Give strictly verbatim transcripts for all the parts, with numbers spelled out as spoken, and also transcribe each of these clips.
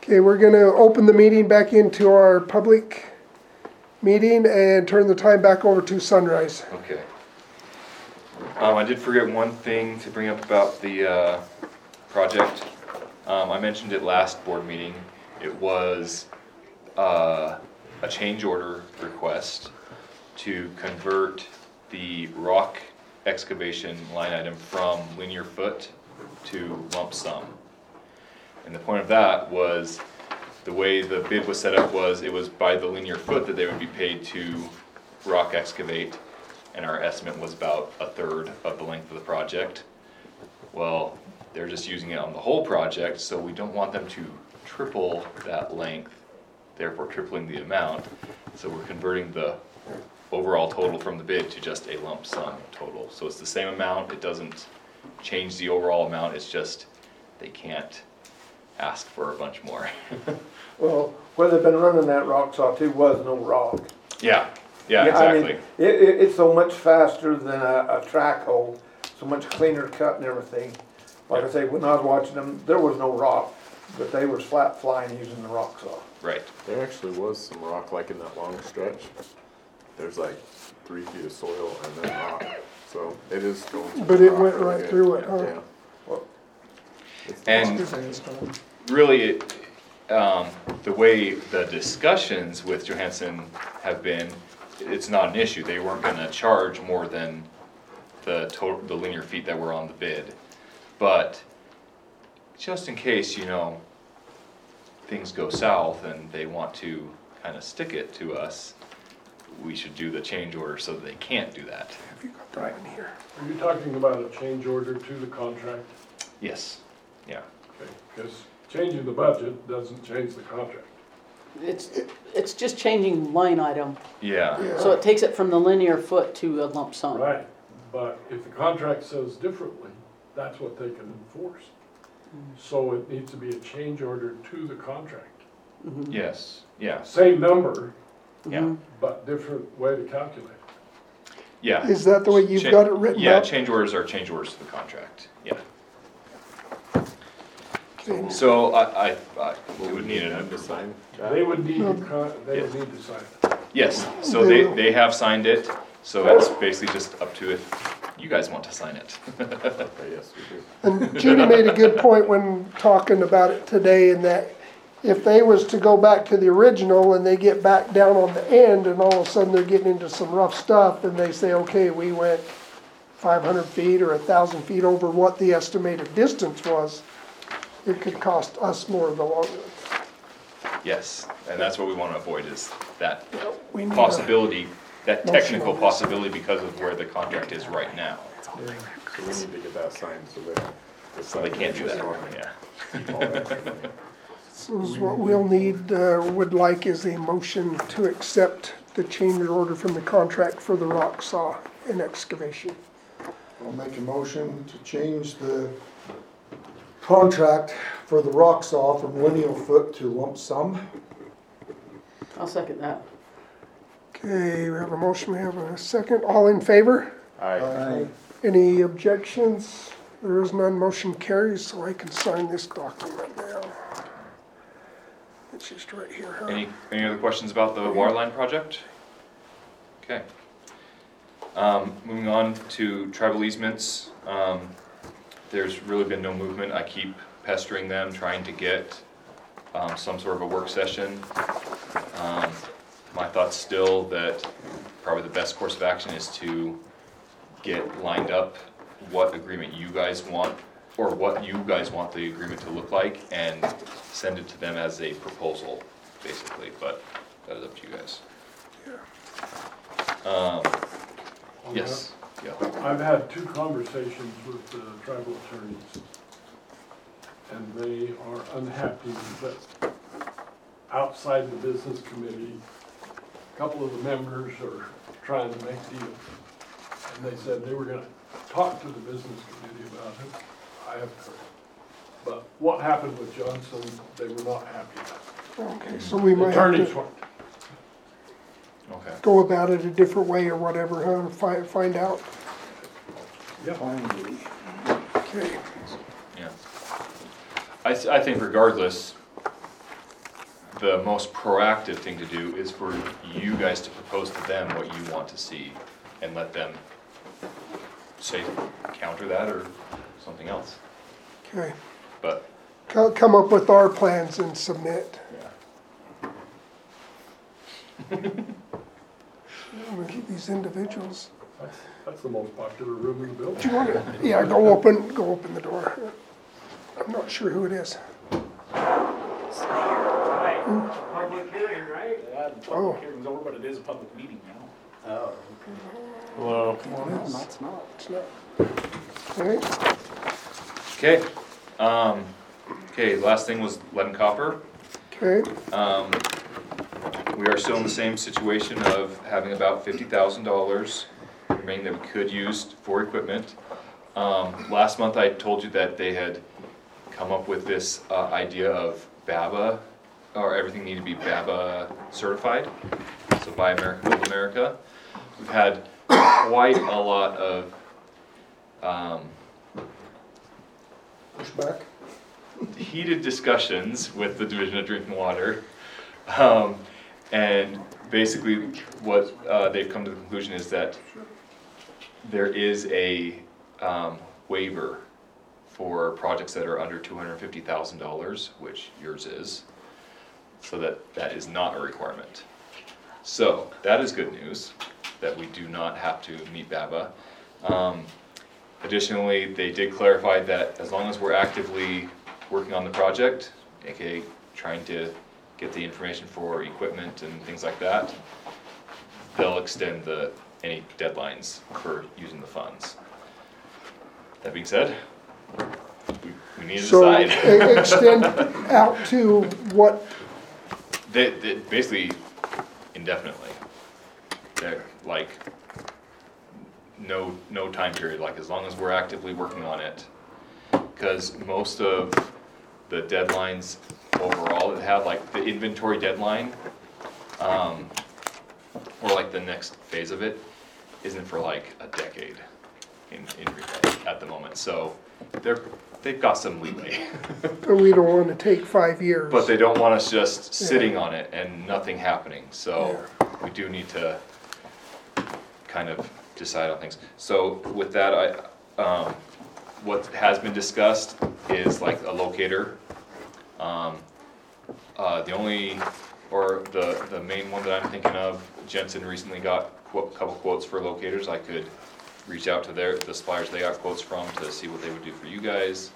Okay, we're gonna open the meeting back into our public meeting and turn the time back over to Sunrise. Okay. Um, I did forget one thing to bring up about the, uh, project. Um, I mentioned it last board meeting. It was, uh, a change order request to convert the rock excavation line item from linear foot to lump sum. And the point of that was, the way the bid was set up was, it was by the linear foot that they would be paid to rock excavate, and our estimate was about a third of the length of the project. Well, they're just using it on the whole project, so we don't want them to triple that length, therefore tripling the amount. So we're converting the overall total from the bid to just a lump sum total. So it's the same amount, it doesn't change the overall amount, it's just they can't ask for a bunch more. Well, where they've been running that rock saw too was no rock. Yeah, yeah, I mean, exactly. It, it, it's so much faster than a, a track hole, so much cleaner cut and everything. Like I say, when I was watching them, there was no rock, but they were flat flying using the rock saw. Right. There actually was some rock like in that long stretch. There's like three feet of soil and then rock. So it is going through But the it rock went really right good. through it, huh? Yeah. Well, it's And really, it, um, the way the discussions with Johansson have been, it's not an issue. They weren't gonna charge more than the total, the linear feet that were on the bid. But just in case, you know, things go south and they want to kind of stick it to us, we should do the change order so that they can't do that. Have you got that in here? Are you talking about a change order to the contract? Yes, yeah. Okay, because changing the budget doesn't change the contract. It's, it's just changing line item, Yeah, so it takes it from the linear foot to a lump sum. Right, but if the contract says differently, that's what they can enforce. So it needs to be a change order to the contract. yes, yeah, Same number, yeah, but different way to calculate it. yeah. Is that the way you've Cha- got it written Yeah, up? change orders are change orders to the contract, yeah. Okay. So I, I, I, we Will would we need need an, them to sign that? They would need to, con- they would Yeah. need to sign it. yes, so they, they have signed it, so it's basically just up to if you guys want to sign it. Okay, yes, we do. And Judy made a good point when talking about it today, in that if they was to go back to the original and they get back down on the end and all of a sudden they're getting into some rough stuff and they say, okay, we went five hundred feet or a thousand feet over what the estimated distance was, it could cost us more in the long run. Yes, and that's what we want to avoid, is that We need a- possibility, that Motion technical on this. possibility because of where the contract is right now. Yeah. So we need to get that signed so they. the So they can't do sign- that, yeah. all that kind of- So is what we'll need, uh, would like is a motion to accept the change order from the contract for the rock saw and excavation. I'll make a motion to change the contract for the rock saw from lineal foot to lump sum. I'll second that. Okay, we have a motion, we have a second. All in favor? Aye. Any objections? There is none, motion carries, so I can sign this document now. It's just right here, huh? Any, any other questions about the water line project? Okay. Um, moving on to tribal easements, um, there's really been no movement. I keep pestering them, trying to get, um, some sort of a work session. Um, my thought's still that probably the best course of action is to get lined up what agreement you guys want, or what you guys want the agreement to look like, and send it to them as a proposal, basically, but that is up to you guys. Um, On yes, yeah, that, I've had two conversations with the tribal attorneys, and they are unhappy that outside the business committee, a couple of the members are trying to make deals. And they said they were gonna talk to the business committee about it. I haven't heard. But what happened with Johnson, they were not happy about. Okay, so we The might have attorneys to weren't. okay. go about it a different way or whatever, huh, find, find out. Yeah. Okay, Yeah. I, th- I think regardless, the most proactive thing to do is for you guys to propose to them what you want to see and let them say, counter that or something else. Okay. But, Co- Come up with our plans and submit. yeah. I'm gonna keep these individuals. That's, that's the most popular room in the building. Do you want to, yeah, go open, go open the door. I'm not sure who it is. Right, public hearing, right? Yeah, the Oh. public hearing's over, but it is a public meeting now. Oh. Hello. No, that's not. It's not. Okay, Okay, um, okay, last thing was lead and copper. okay, Um, we are still in the same situation of having about fifty thousand dollars remaining that we could use for equipment. Um, last month I told you that they had come up with this, uh, idea of B A B A, or everything needed to be B A B A certified, so Buy America, Build America. We've had quite a lot of, um, Pushback. heated discussions with the Division of Drinking Water. Um, and basically what uh, they've come to the conclusion is that there is a um, waiver for projects that are under two hundred fifty thousand dollars, which yours is, so that that is not a requirement. So that is good news, that we do not have to meet B A B A. Um, Additionally, they did clarify that as long as we're actively working on the project, aka trying to get the information for equipment and things like that, they'll extend the, any deadlines for using the funds. That being said, we, we need to so decide. e- extend out to what, They, they, basically indefinitely. They're like, no, no time period, like as long as we're actively working on it. Cause most of the deadlines overall that have, like the inventory deadline, um, or like the next phase of it, isn't for like a decade in, in, at the moment, so they're, they've got some leeway. we don't want to take five years. But they don't want us just sitting on it and nothing happening, so we do need to kind of decide on things. So with that, I, um, what has been discussed is like a locator. Um, uh, the only, or the, the main one that I'm thinking of, Jensen recently got a couple quotes for locators. I could reach out to their, the suppliers they got quotes from to see what they would do for you guys.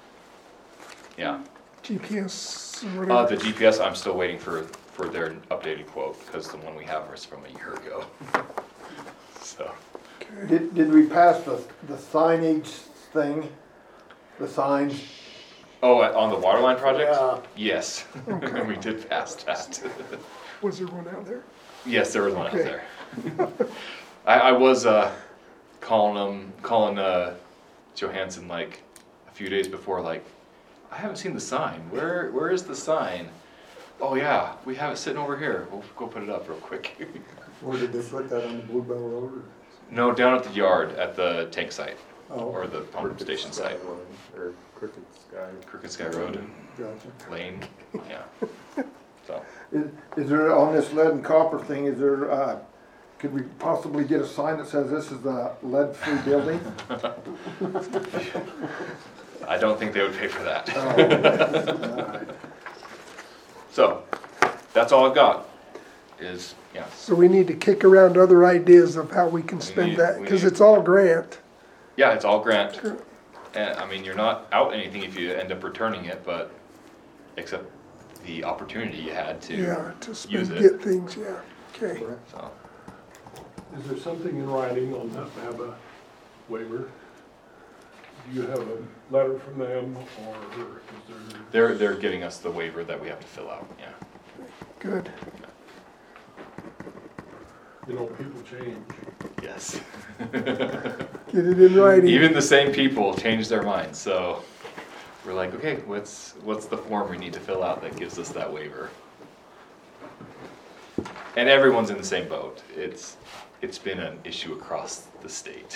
Yeah. G P S or Uh, whatever. the G P S, I'm still waiting for, for their updated quote, because the one we have is from a year ago. So, Did, did we pass the, the signage thing? The signs? oh, uh, on the water line project? Yeah. Yes, we did pass that. Was there one out there? Yes, there was one out Okay. there. I, I was, uh, calling them, calling, uh, Johansson like a few days before, like, I haven't seen the sign. Where, where is the sign? Oh yeah, we have it sitting over here. We'll go put it up real quick. Or did they put that on the Bluebell Road? or- No, down at the yard, at the tank site, Oh, or the pump Crooked station Sky site. Line, Or Crooked Sky. Crooked Sky Road, gotcha. Lane, yeah. So, Is, is there, on this lead and copper thing, is there, uh, could we possibly get a sign that says this is a lead-free building? I don't think they would pay for that. Oh, alright. So, that's all I've got, is, yeah, So we need to kick around other ideas of how we can spend need- that, we because need- it's all grant. yeah, it's all grant. And, I mean, you're not out anything if you end up returning it, but, except the opportunity you had to Yeah, to use spend, it, get things, yeah, okay. so. Is there something in writing on that B A B A waiver? Do you have a letter from them, or is there? They're, they're getting us the waiver that we have to fill out, yeah. Good. You know, people change. Yes. Get it in writing. Even the same people change their minds, so we're like, okay, what's, what's the form we need to fill out that gives us that waiver? And everyone's in the same boat. It's, it's been an issue across the state.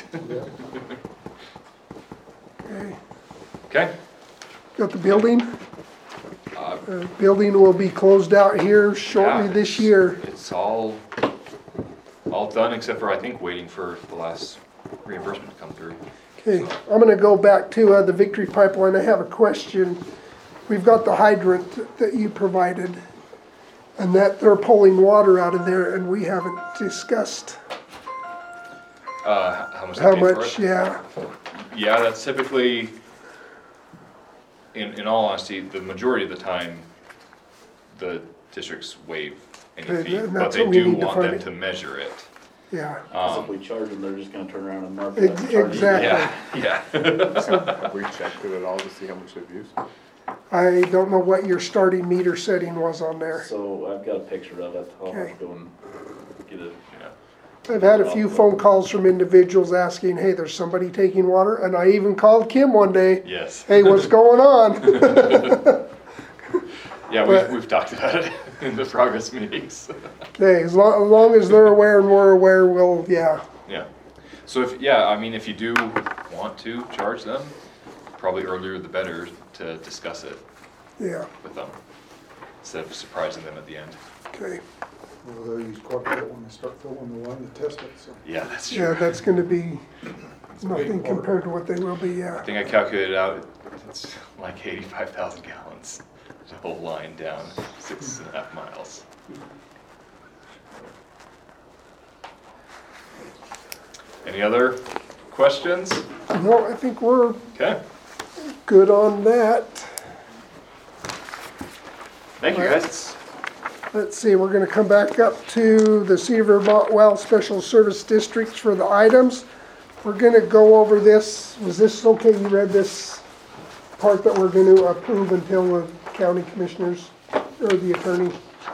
Okay. Okay? Got the building? Uh, Uh, Building will be closed out here shortly Yeah, this it's- year. It's all, all done except for, I think, waiting for the last reimbursement to come through. Okay, I'm gonna go back to, uh, the Victory Pipeline. I have a question. We've got the hydrant that you provided, and that they're pulling water out of there, and we haven't discussed Uh, how much how they paid for much, it? yeah. Yeah, that's typically, in, in all honesty, the majority of the time, the districts waive any Okay, fee, and but that's they what we do need to want find them it. to measure it. Yeah, Cause if Um, we charge them, they're just gonna turn around and mark it. Ex- up and charge you. exactly. yeah, yeah. Have we checked it at all to see how much they've used? I don't know what your starting meter setting was on there. So I've got a picture of it, I'll Okay. have to go and get it. I've had a few phone calls from individuals asking, hey, there's somebody taking water, and I even called Kim one day, Yes. hey, what's going on? Yeah, but- we've, we've talked about it in the progress meetings. Okay, as long, as long as they're aware and we're aware, we'll, yeah, Yeah. So if, yeah, I mean, if you do want to charge them, probably earlier the better to discuss it yeah, with them, instead of surprising them at the end. okay. Well, they'll use quite a bit when they start filling the line to test it, so. Yeah, that's Yeah, true. that's gonna be nothing compared to what they will be, I yeah. think I calculated out, it's like eighty-five thousand gallons, the whole line down six and a half miles. Any other questions? No, I think we're Okay, good on that. thank you guys. Let's see, we're gonna come back up to the Cedar Vermont Well Special Service Districts for the items. We're gonna go over this, was this okay, you read this part that we're gonna approve until the county commissioners or the attorney?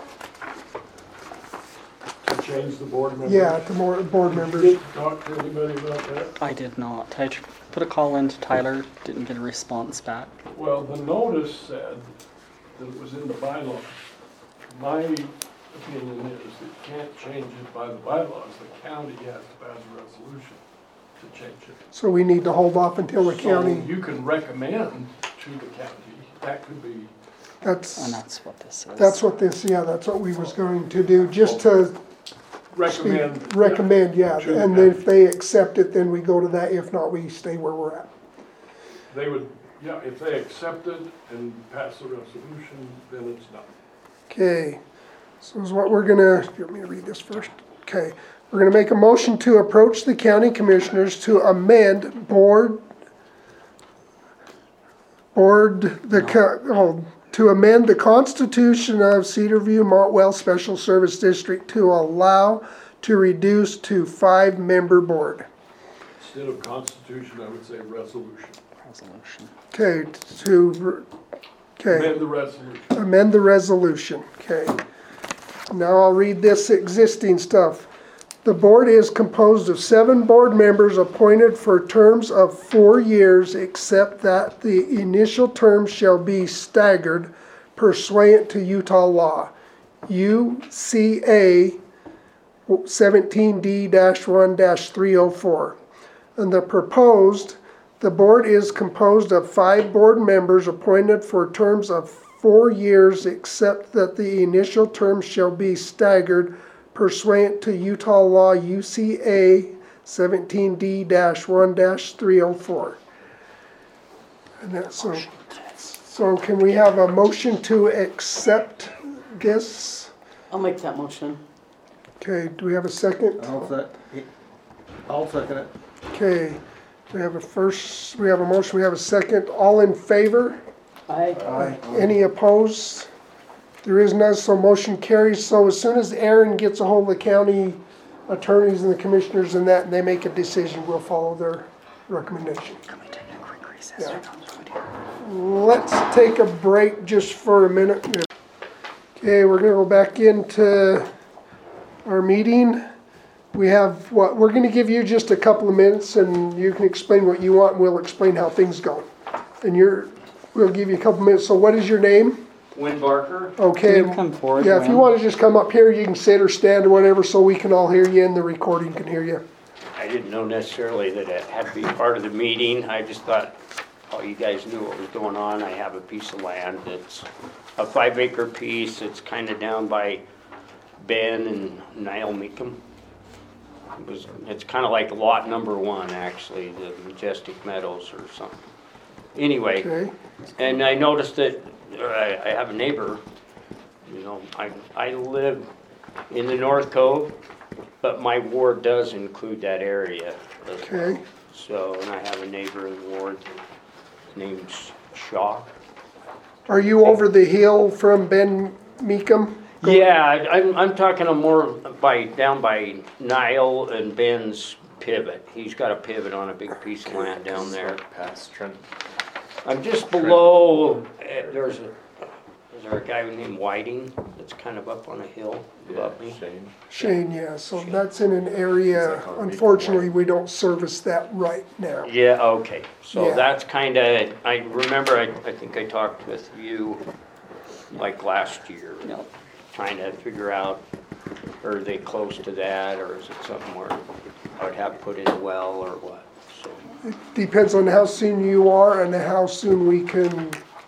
To change the board members. Yeah, to more board members. Did you talk to anybody about that? I did not. I tr- put a call into Tyler, didn't get a response back. Well, the notice said that it was in the bylaws. My opinion is that you can't change it by the bylaws. The county has to pass a resolution to change it. So we need to hold off until the So county, you can recommend to the county, that could be, that's, And that's what this is. that's what this, yeah, that's what we was going to do, just to recommend. recommend, yeah. To the And then county. if they accept it, then we go to that, if not, we stay where we're at. They would, yeah, if they accept it and pass the resolution, then it's done. Okay, so is what we're gonna, you want me to read this first? Okay, we're gonna make a motion to approach the county commissioners to amend board, board, the, co- oh, to amend the constitution of Cedar View Montwell Special Service District to allow to reduce to five-member board. Instead of constitution, I would say resolution. Resolution. Okay, to, okay. Amend the resolution. Amend the resolution, okay. Now I'll read this existing stuff. The board is composed of seven board members appointed for terms of four years, except that the initial term shall be staggered pursuant to Utah law. U C A seventeen D one three oh four. And the proposed, the board is composed of five board members appointed for terms of four years, except that the initial term shall be staggered pursuant to Utah law U C A seventeen D one three oh four. And that's so, so can we have a motion to accept this? I'll make that motion. Okay, do we have a second? I'll sec, I'll second it. Okay, we have a first, we have a motion, we have a second. All in favor? I, Aye. Any opposed? There is none, so motion carries. So as soon as Aaron gets a hold of the county attorneys and the commissioners and that, and they make a decision, we'll follow their recommendation. can we take a quick recess? Yeah. Or not? Let's take a break just for a minute. Okay, we're gonna go back into our meeting. We have, what, we're gonna give you just a couple of minutes and you can explain what you want and we'll explain how things go. And you're, we'll give you a couple minutes. So what is your name? Win Barker. Okay. Can you come forward, Yeah, if you Wayne? wanna just come up here, you can sit or stand or whatever so we can all hear you and the recording can hear you. I didn't know necessarily that it had to be part of the meeting. I just thought all you guys knew what was going on. I have a piece of land. It's a five acre piece. It's kind of down by Ben and Niall Meekum. It was, it's kind of like lot number one, actually, the Majestic Meadows or something. Anyway, Okay, and I noticed that uh, I, I have a neighbor, you know, I, I live in the North Cove, but my ward does include that area. as well. okay. So, and I have a neighbor in the ward named Shaw. Are you over the hill from Ben Meekum? Yeah, I- I'm, I'm talking a more by, down by Nile and Ben's pivot. He's got a pivot on a big piece of land down there. Past Trent. I'm just below, eh, there's a, is there a guy named Whiting that's kind of up on a hill above me? Shane. Shane, yeah, so that's in an area, unfortunately, we don't service that right now. Yeah, okay, so Yeah. that's kinda, I remember, I, I think I talked with you like last year, trying to figure out, are they close to that, or is it something where I would have to put in a well or what, so. Depends on how soon you are and how soon we can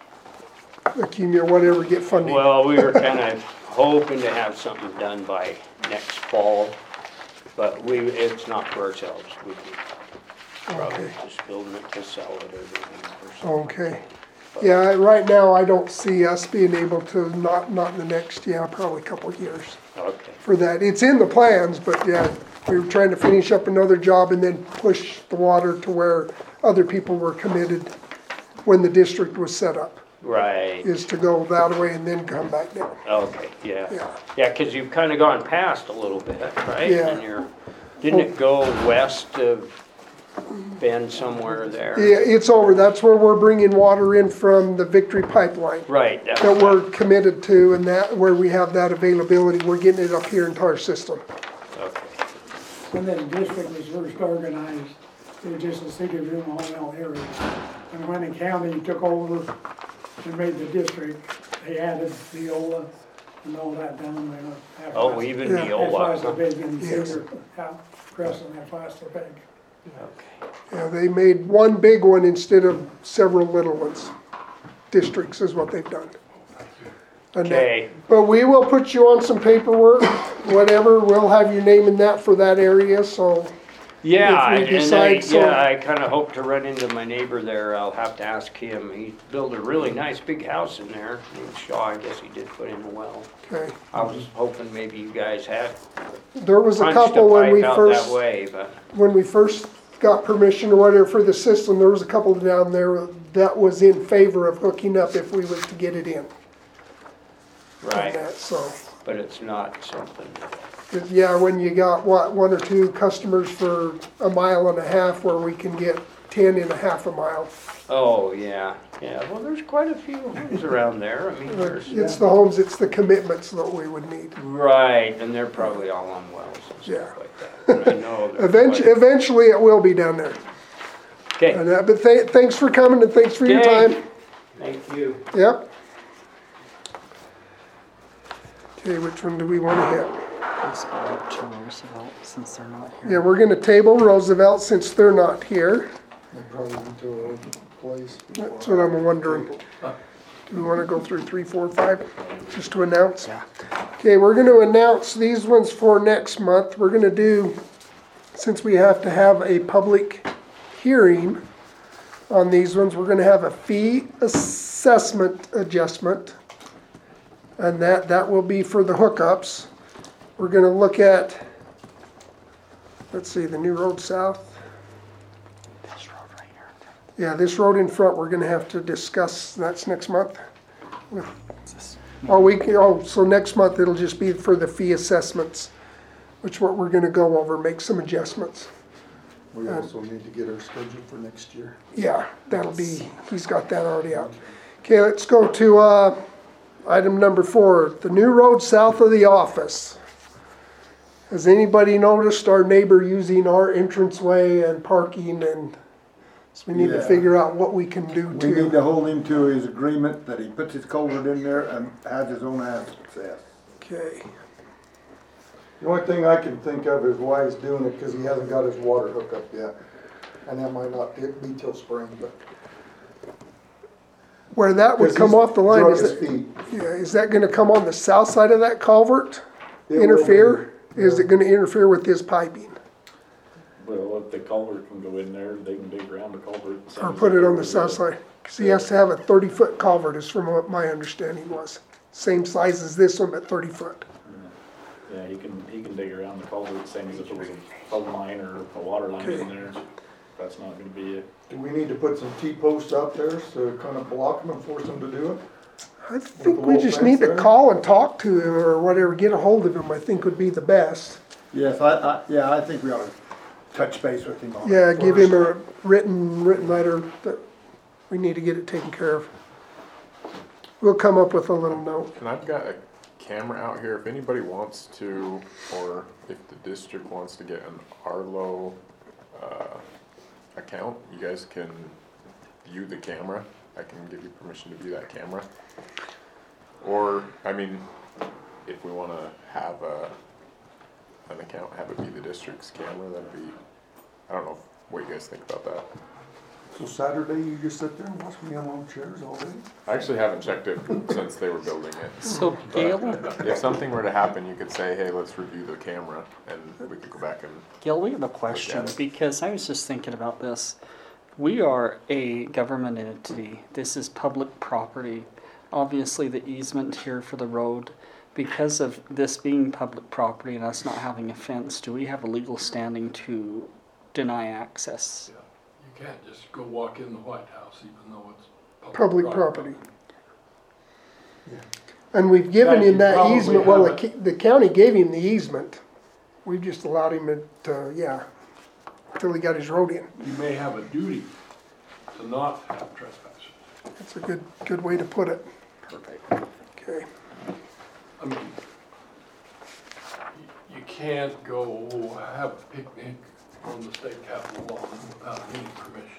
accumulate, whatever, get funding. Well, we were kind of hoping to have something done by next fall, but we, it's not for ourselves, we can probably Okay. just building it to sell it or something. Okay. Yeah, right now, I don't see us being able to, not, not in the next, yeah, probably a couple of years Okay, for that. It's in the plans, but yeah, we were trying to finish up another job and then push the water to where other people were committed when the district was set up, right, is to go that way and then come back down. okay, yeah. Yeah. Yeah, cause you've kind of gone past a little bit, right? Yeah. And you're, didn't it go west of Bend somewhere there? Yeah, it's over. That's where we're bringing water in from the Victory Pipeline Right, that's, that we're committed to, and that, where we have that availability, we're getting it up here into our system. okay, When that district was first organized, it was just a city of Illinois area. And when the county took over and made the district, they added Neola and all that down there. After oh, that- even Yeah. That's why it's a Neola, big and Yes. cedar, out, Crescent, that's why it's so big. okay, Yeah, they made one big one instead of several little ones. Districts is what they've done. And that- okay, But we will put you on some paperwork, whatever, we'll have your name in that for that area, so, yeah, If we and I, decide so. yeah, I kind of hope to run into my neighbor there, I'll have to ask him, he built a really nice big house in there, named Shaw, I guess he did put in a well. okay. I was hoping maybe you guys had There was a punched a couple when we pipe out first, that way, but, when we first got permission or whatever for the system, there was a couple down there that was in favor of hooking up if we was to get it in. on right, that, So, but it's not something, 'cause, yeah, when you got, what, one or two customers for a mile and a half where we can get ten in a half a mile. oh, yeah, yeah, well, there's quite a few homes around there, I mean, there's. It's the homes, it's the commitments that we would need. Right, and they're probably all on wells and Yeah. stuff like that. And I know they're Eventually, quite- eventually it will be down there. Okay, And, uh, But tha- thanks for coming and thanks for your Okay. time. thank you. Yep. Okay, which one do we want to hit? Let's go up to Roosevelt since they're not here. Yeah, we're gonna table Roosevelt since they're not here. They probably went to a place. That's what I'm wondering. Do we wanna go through three, four, five, just to announce? Yeah. Okay, we're gonna announce these ones for next month. We're gonna do, since we have to have a public hearing on these ones, we're gonna have a fee assessment adjustment. And that, that will be for the hookups. We're gonna look at, let's see, the new road south. This road right here. Yeah, this road in front, we're gonna have to discuss, that's next month. What's this? Oh, we, can- oh, so next month it'll just be for the fee assessments, which what we're gonna go over, make some adjustments. We also need to get our schedule for next year. Yeah, that'll be, he's got that already out. Okay, let's go to, uh, item number four, the new road south of the office. Has anybody noticed our neighbor using our entranceway and parking, and so we need to Yeah. figure out what we can do We need to. to hold him to his agreement that he puts his culvert in there and has his own access. Okay, The only thing I can think of is why he's doing it, cause he hasn't got his water hooked up yet. And that might not be till spring, but where that would come off the line, is Drug his that, feet. yeah, is that gonna come on the south side of that culvert? It will Interfere? be, Is yeah. it gonna interfere with this piping? Well, if the culvert can go in there, they can dig around the culvert. same Or as put they it do on the with south side? Cause he has to have a thirty foot culvert is from what my understanding was. Same size as this one, but thirty foot. Yeah, he can, he can dig around the culvert, same as if it was a phone line or a water line in there. That's not gonna be it. Do we need to put some T-posts out there to kind of block them and force them to do it? I think the we little just fence need to there? call and talk to him or whatever, get a hold of him, I think would be the best. Yes, I, I, yeah, I think we ought to touch base with him on it. Yeah, give first. him a written, written letter that we need to get it taken care of. We'll come up with a little note. And I've got a camera out here, if anybody wants to, or if the district wants to get an Arlo, uh, account, you guys can view the camera. I can give you permission to view that camera. Or, I mean, if we wanna have a, an account, have it be the district's camera, that'd be, I don't know what you guys think about that. So Saturday, you just sit there and watch me unload chairs all day? I actually haven't checked it since they were building it. So Gail, If something were to happen, you could say, hey, let's review the camera, and we could go back and, Gail, we have a question it. because I was just thinking about this. We are a government entity. This is public property. Obviously, the easement here for the road, because of this being public property and us not having a fence, do we have a legal standing to deny access? You can't just go walk in the White House even though it's Public property. And we've given him that Probably easement, well, the, have ca- the county gave him the easement. We've just allowed him to, yeah, till he got his road in. You may have a duty to not have trespassers. That's a good, good way to put it. Perfect. Okay. I mean, you- you can't go have a picnic on the state capitol lawn without any permission.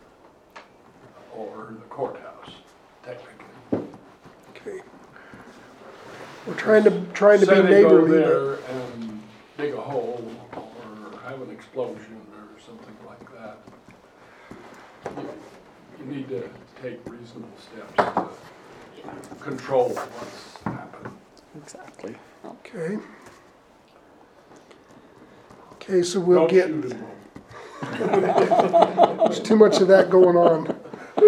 Or the courthouse, technically. Okay. We're trying to, trying to be Say they go neighborly, but there and dig a hole or have an explosion or something like that. You, you need to take reasonable steps to control what's happening. Exactly. okay. Okay, so we'll Don't get, shoot 'em. there's too much of that going on.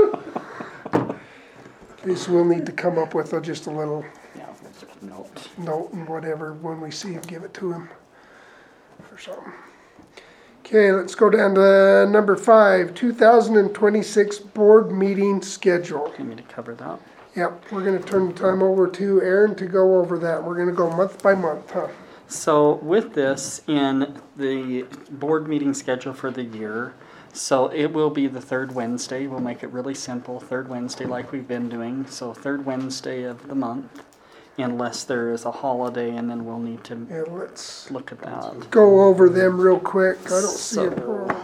Okay, so we'll need to come up with a- just a little Yeah, note. note and whatever, when we see him, give it to him or something. Okay, let's go down to number five, two thousand twenty-six board meeting schedule. You need me to cover that? Yep, we're gonna turn the time over to Aaron to go over that. We're gonna go month by month, huh? So with this in the board meeting schedule for the year, so it will be the third Wednesday. We'll make it really simple, third Wednesday like we've been doing. So third Wednesday of the month, unless there is a holiday, and then we'll need to Yeah, let's look at that. go over them real quick. I don't see a So- problem.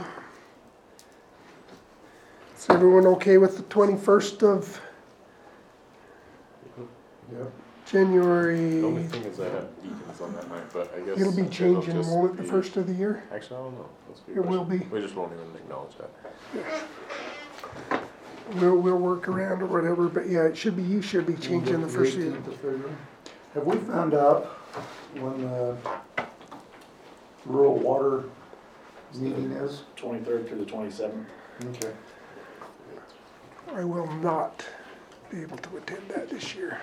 Is everyone okay with the twenty-first of Yep. January? the only thing is I have deacons on that night, but I guess. It'll be it'll changing, just won't it, the be- first of the year? Actually, I don't know. That's a good It will question. be. We just won't even acknowledge that. We'll, we'll work around or whatever, but yeah, it should be, you should be changing the first year. eighteenth of February. Have we found out when the rural water meeting is? Twenty-third through the twenty-seventh. Okay. I will not be able to attend that this year.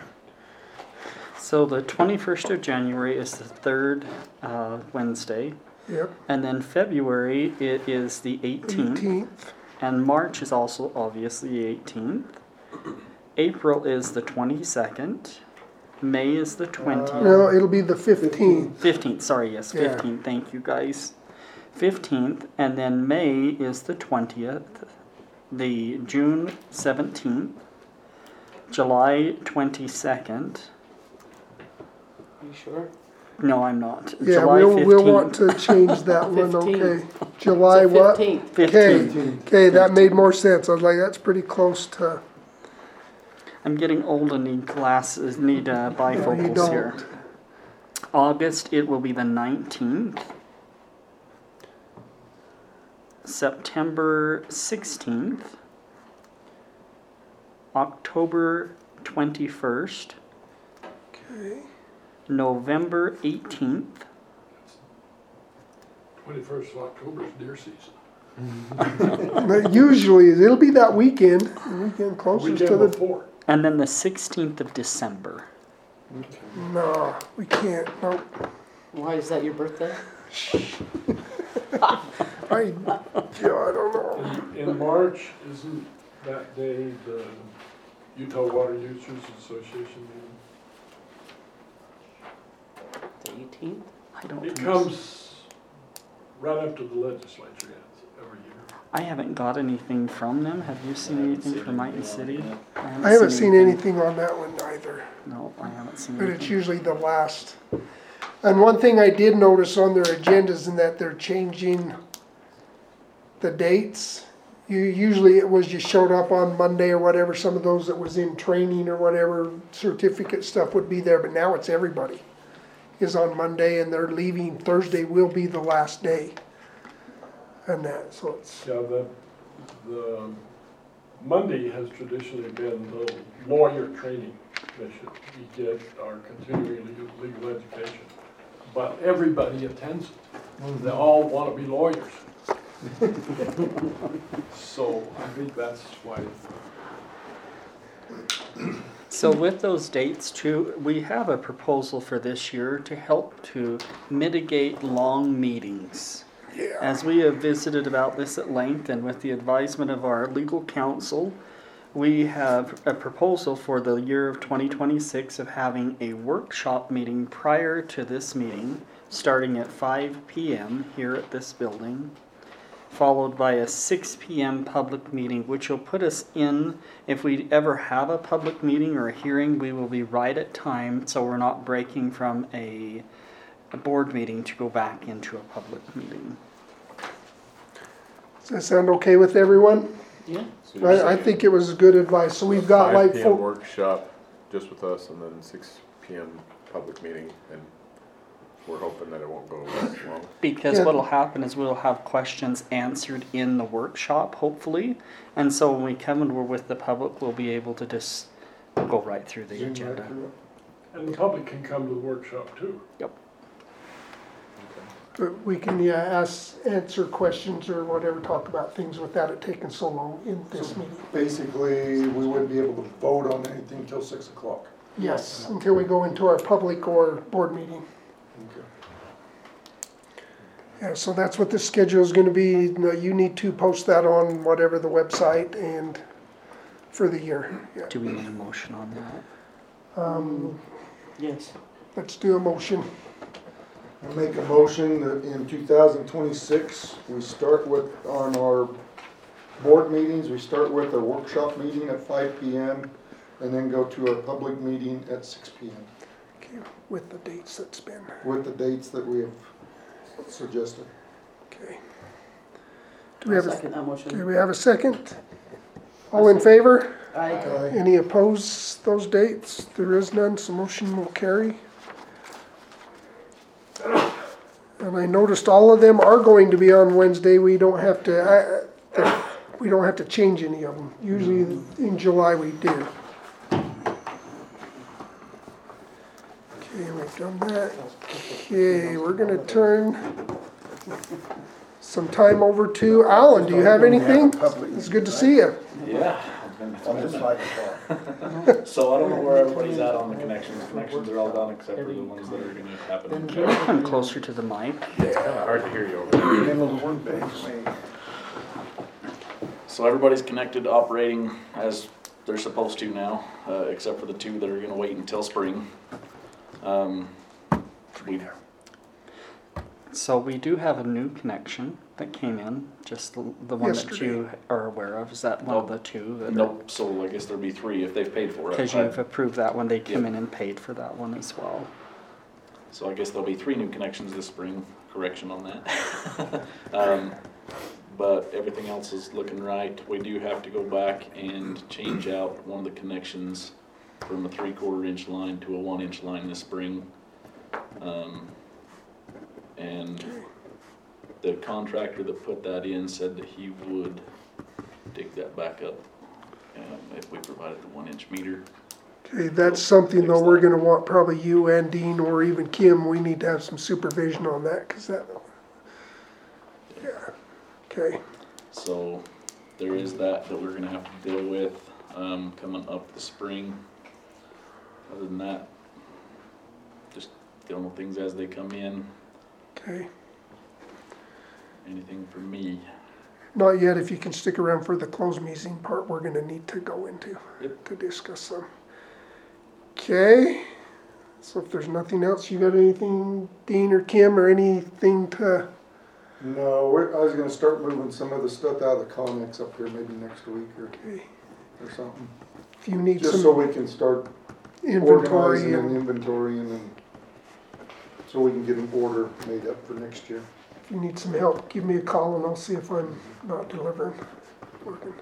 So the twenty-first of January is the third uh, Wednesday, Yep, and then February it is the eighteenth, eighteenth, and March is also obviously the eighteenth. April is the twenty-second. May is the twentieth. no, it'll be the fifteenth. fifteenth, sorry, yes, Yeah. fifteenth, thank you guys. fifteenth, and then May is the twentieth, the June seventeenth, July twenty-second. You sure? No, I'm not. Yeah, July we'll, we'll want fifteenth. to change that one, okay. fifteenth. July what? Fifteenth. Okay, fifteenth. okay, that made more sense. I was like, that's pretty close to, I'm getting old and need glasses, need uh, no, bifocals you don't. here. August, it will be the nineteenth. September sixteenth. October twenty-first, Okay. November eighteenth, Twenty-first of October is deer season. But usually, it'll be that weekend, the weekend closest to Weekend the, before. and then the sixteenth of December. no, we can't, no. Why, is that your birthday? I, yeah, I don't know. In, in March, isn't that day the Utah Water Users Association meeting? The eighteenth? I don't It think so. comes right after the legislature ends every year. I haven't got anything from them. Have you seen anything from Mighty City? I haven't seen anything on that one either, No, I haven't seen but it's anything. usually the last. And one thing I did notice on their agendas in that they're changing the dates. You, usually it was you showed up on Monday or whatever, some of those that was in training or whatever, certificate stuff would be there, but now it's everybody is on Monday and they're leaving Thursday will be the last day. And that, so it's, Yeah, the, the Monday has traditionally been the lawyer training mission. We get our continuing legal, legal education, but everybody attends it. They all want to be lawyers. So I think that's why. So with those dates too, we have a proposal for this year to help to mitigate long meetings. yeah. As we have visited about this at length and with the advisement of our legal counsel, we have a proposal for the year of twenty twenty-six of having a workshop meeting prior to this meeting, starting at five p m here at this building, followed by a six p m public meeting, which will put us in, if we ever have a public meeting or a hearing, we will be right at time, so we're not breaking from a, a board meeting to go back into a public meeting. Does that sound okay with everyone? Yeah. So you're I, I saying think it was good advice, so we've got like five p m four, workshop just with us and then six p m public meeting, and we're hoping that it won't go that long. Because Yeah. what'll happen is we'll have questions answered in the workshop, hopefully. And so when we come and we're with the public, we'll be able to just go right through the agenda. And the public can come to the workshop too. but we can, yeah, ask, answer questions or whatever, talk about things without it taking so long in this meeting. Basically, we wouldn't be able to vote on anything until six o'clock. Yes, until we go into our public or board meeting. Okay. Yeah, so that's what the schedule is gonna be. No, you need to post that on whatever the website and for the year. Yeah. Do we need a motion on that? Um, Yes. let's do a motion. I make a motion that in two thousand twenty-six, we start with, on our board meetings, we start with a workshop meeting at five p m and then go to our public meeting at six p m Okay, with the dates that's been, with the dates that we have suggested. okay. Do we have, a- Second that do motion. we have a second? All in favor? Aye. Aye. Any oppose those dates? There is none, so motion will carry. And I noticed all of them are going to be on Wednesday. We don't have to, I- we don't have to change any of them. Usually in July we do. Okay, we've done that. Okay, we're gonna turn some time over to Alan. Do you have anything? It's good to see you. Yeah. On this side of the car. So I don't know where everybody's at on the connections. Connections are all done except for the ones that are gonna happen. Can you come closer to the mic? It's kinda hard to hear you over there. Middle of the workbench. So everybody's connected, operating as they're supposed to now, uh, except for the two that are gonna wait until spring. Um, we, So we do have a new connection that came in, just the, the one that you are aware of. Is that one of the two? that- nope, so I guess there'll be three if they've paid for it. Because I- you've approved that one, they came Yep. in and paid for that one as well. So I guess there'll be three new connections this spring, correction on that. Um, But everything else is looking right. We do have to go back and change out one of the connections from a three-quarter inch line to a one-inch line this spring. Um, And the contractor that put that in said that he would dig that back up. um, if we provided the one inch meter. Okay, that's something though, we're gonna want probably you and Dean or even Kim, we need to have some supervision on that, cause that, yeah, okay. So there is that that we're gonna have to deal with, um, coming up the spring. Other than that, just dealing with things as they come in. Okay, Anything for me? not yet, if you can stick around for the closed meeting part, we're gonna need to go into, Yep. to discuss some. Okay, so if there's nothing else, you got anything, Dean or Kim, or anything to, No, we're, I was gonna start moving some of the stuff out of the Connex up here maybe next week or, okay, or something. if you need Just so some we can start inventory organizing and and inventory and then, so we can get an order made up for next year. if you need some help, give me a call and I'll see if I'm not delivering, working.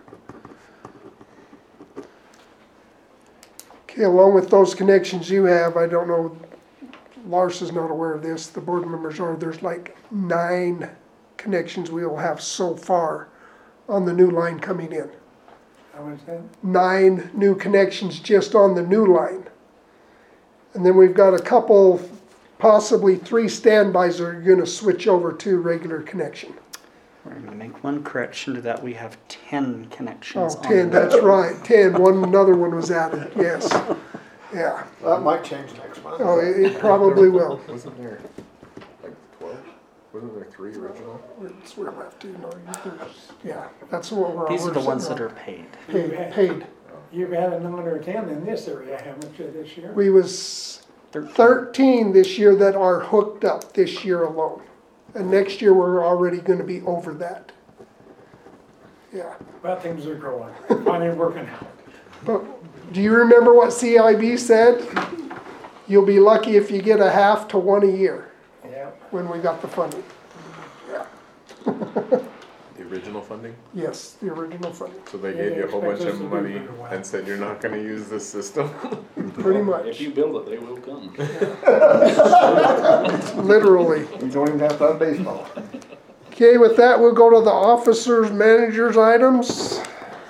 Okay, along with those connections you have, I don't know, Lars is not aware of this, the board members are, there's like nine connections we will have so far on the new line coming in. How much that? Nine new connections just on the new line. And then we've got a couple, possibly three standbys that are gonna switch over to regular connection. We're gonna make one correction to that. We have ten connections. Oh, on ten, the- that's right, ten, one, another one was added, yes, yeah. That might change next month. Oh, it, it probably will. Wasn't there like twelve? Wasn't there three original? It's where I'm at to, no, there's, yeah, that's what we're. These are the we're ones sitting that on. are paid. Paid, paid. You've had a number of ten in this area, haven't you, this year? We was thirteen this year that are hooked up this year alone. And next year, we're already gonna be over that. Yeah, But things are growing, finally working out. but do you remember what C I B said? You'll be lucky if you get a half to one a year Yeah. when we got the funding. The original funding? Yes, the original funding, So they Yeah, gave you a they whole bunch expect of us to do money very well. and said you're not gonna use this system? pretty much, If you build it, they will come. literally. You don't even have to have baseball. Okay, with that, we'll go to the officers, managers items.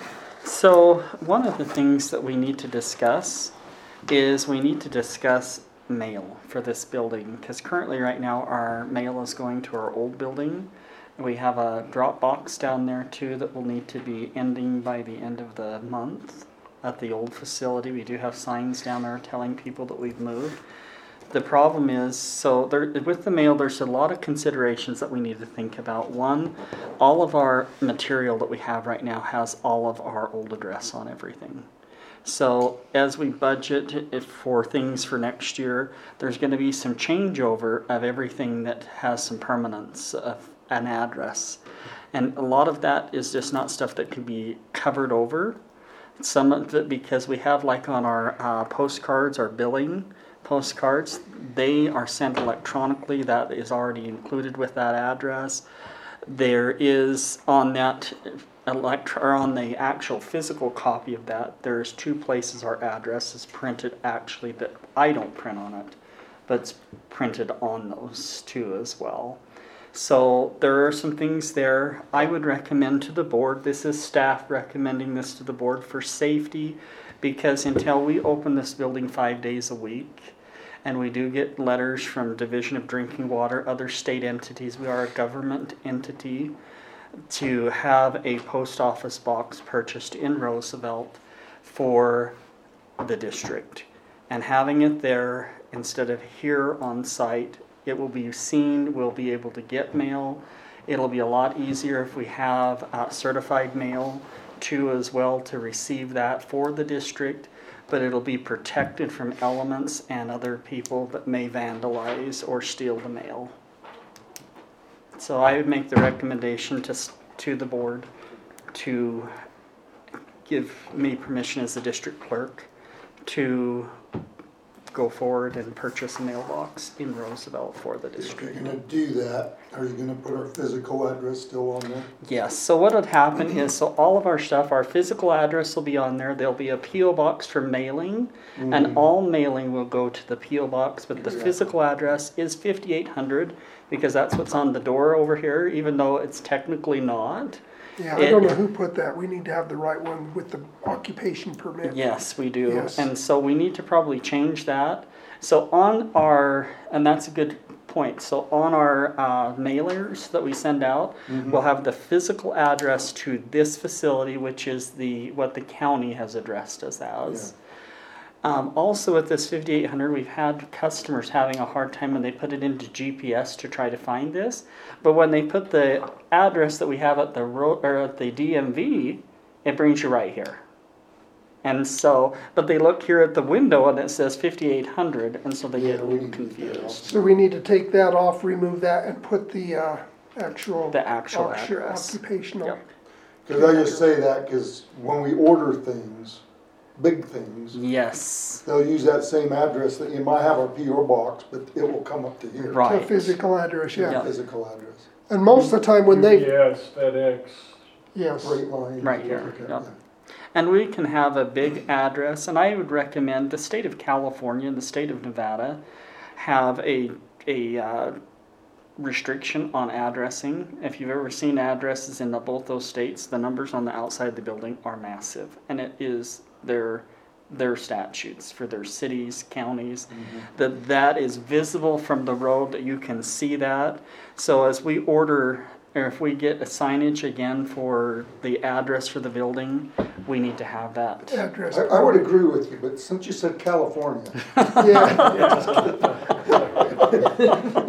So one of the things that we need to discuss is we need to discuss mail for this building, because currently right now our mail is going to our old building. We have a drop box down there too that will need to be ending by the end of the month at the old facility. We do have signs down there telling people that we've moved. The problem is, so there, with the mail, there's a lot of considerations that we need to think about. One, all of our material that we have right now has all of our old address on everything. So as we budget it for things for next year, there's going to be some changeover of everything that has some permanence of an address. And a lot of that is just not stuff that can be covered over. Some of it, because we have like on our uh, postcards, our billing postcards, they are sent electronically. That is already included with that address. There is on that elect or on the actual physical copy of that, there's two places our address is printed actually that I don't print on it, but it's printed on those two as well. So there are some things there I would recommend to the board. This is staff recommending this to the board for safety, because until we open this building five days a week, and we do get letters from Division of Drinking Water, other state entities, we are a government entity, to have a post office box purchased in Roosevelt for the district. And having it there instead of here on site, it will be seen, we'll be able to get mail. It'll be a lot easier if we have uh, certified mail too as well to receive that for the district, but it'll be protected from elements and other people that may vandalize or steal the mail. So I would make the recommendation to, to the board to give me permission as the district clerk to go forward and purchase a mailbox in Roosevelt for the If you're district. gonna do that, are you gonna put our physical address still on there? Yes, so what would happen is, so all of our stuff, our physical address will be on there, there'll be a P O box for mailing, and all mailing will go to the P O box, but the physical address is fifty-eight hundred, because that's what's on the door over here, even though it's technically not. Yeah, I It- don't know who put that. We need to have the right one with the occupation permit. Yes, we do. Yes. And so we need to probably change that. So on our, and that's a good point. So on our uh, mailers that we send out, we'll have the physical address to this facility, which is the what the county has addressed us as. Um, also with this fifty-eight hundred, we've had customers having a hard time when they put it into G P S to try to find this. But when they put the address that we have at the ro- or at the D M V, it brings you right here. And so, but they look here at the window and it says fifty-eight hundred, and so they Yeah, get we need to get that confused. off. So we need to take that off, remove that, and put the uh, actual. The actual occu- address. Occupational. Yep. Cause I just say that, cause when we order things, big things, Yes, they'll use that same address that you might have our P O box, but it will come up to here. The right. physical address, yeah. Yeah. Physical address. And most of the time when they, U P S, FedEx, yes, Freight line. Right here, Okay, yep. yeah. And we can have a big address, and I would recommend the state of California and the state of Nevada have a, a uh, restriction on addressing. If you've ever seen addresses in the, both those states, the numbers on the outside of the building are massive, and it is their their statutes for their cities, counties, that that is visible from the road, that you can see that. So as we order, or if we get a signage again for the address for the building, we need to have that. address. I, I would agree with you, but since you said California, Yeah,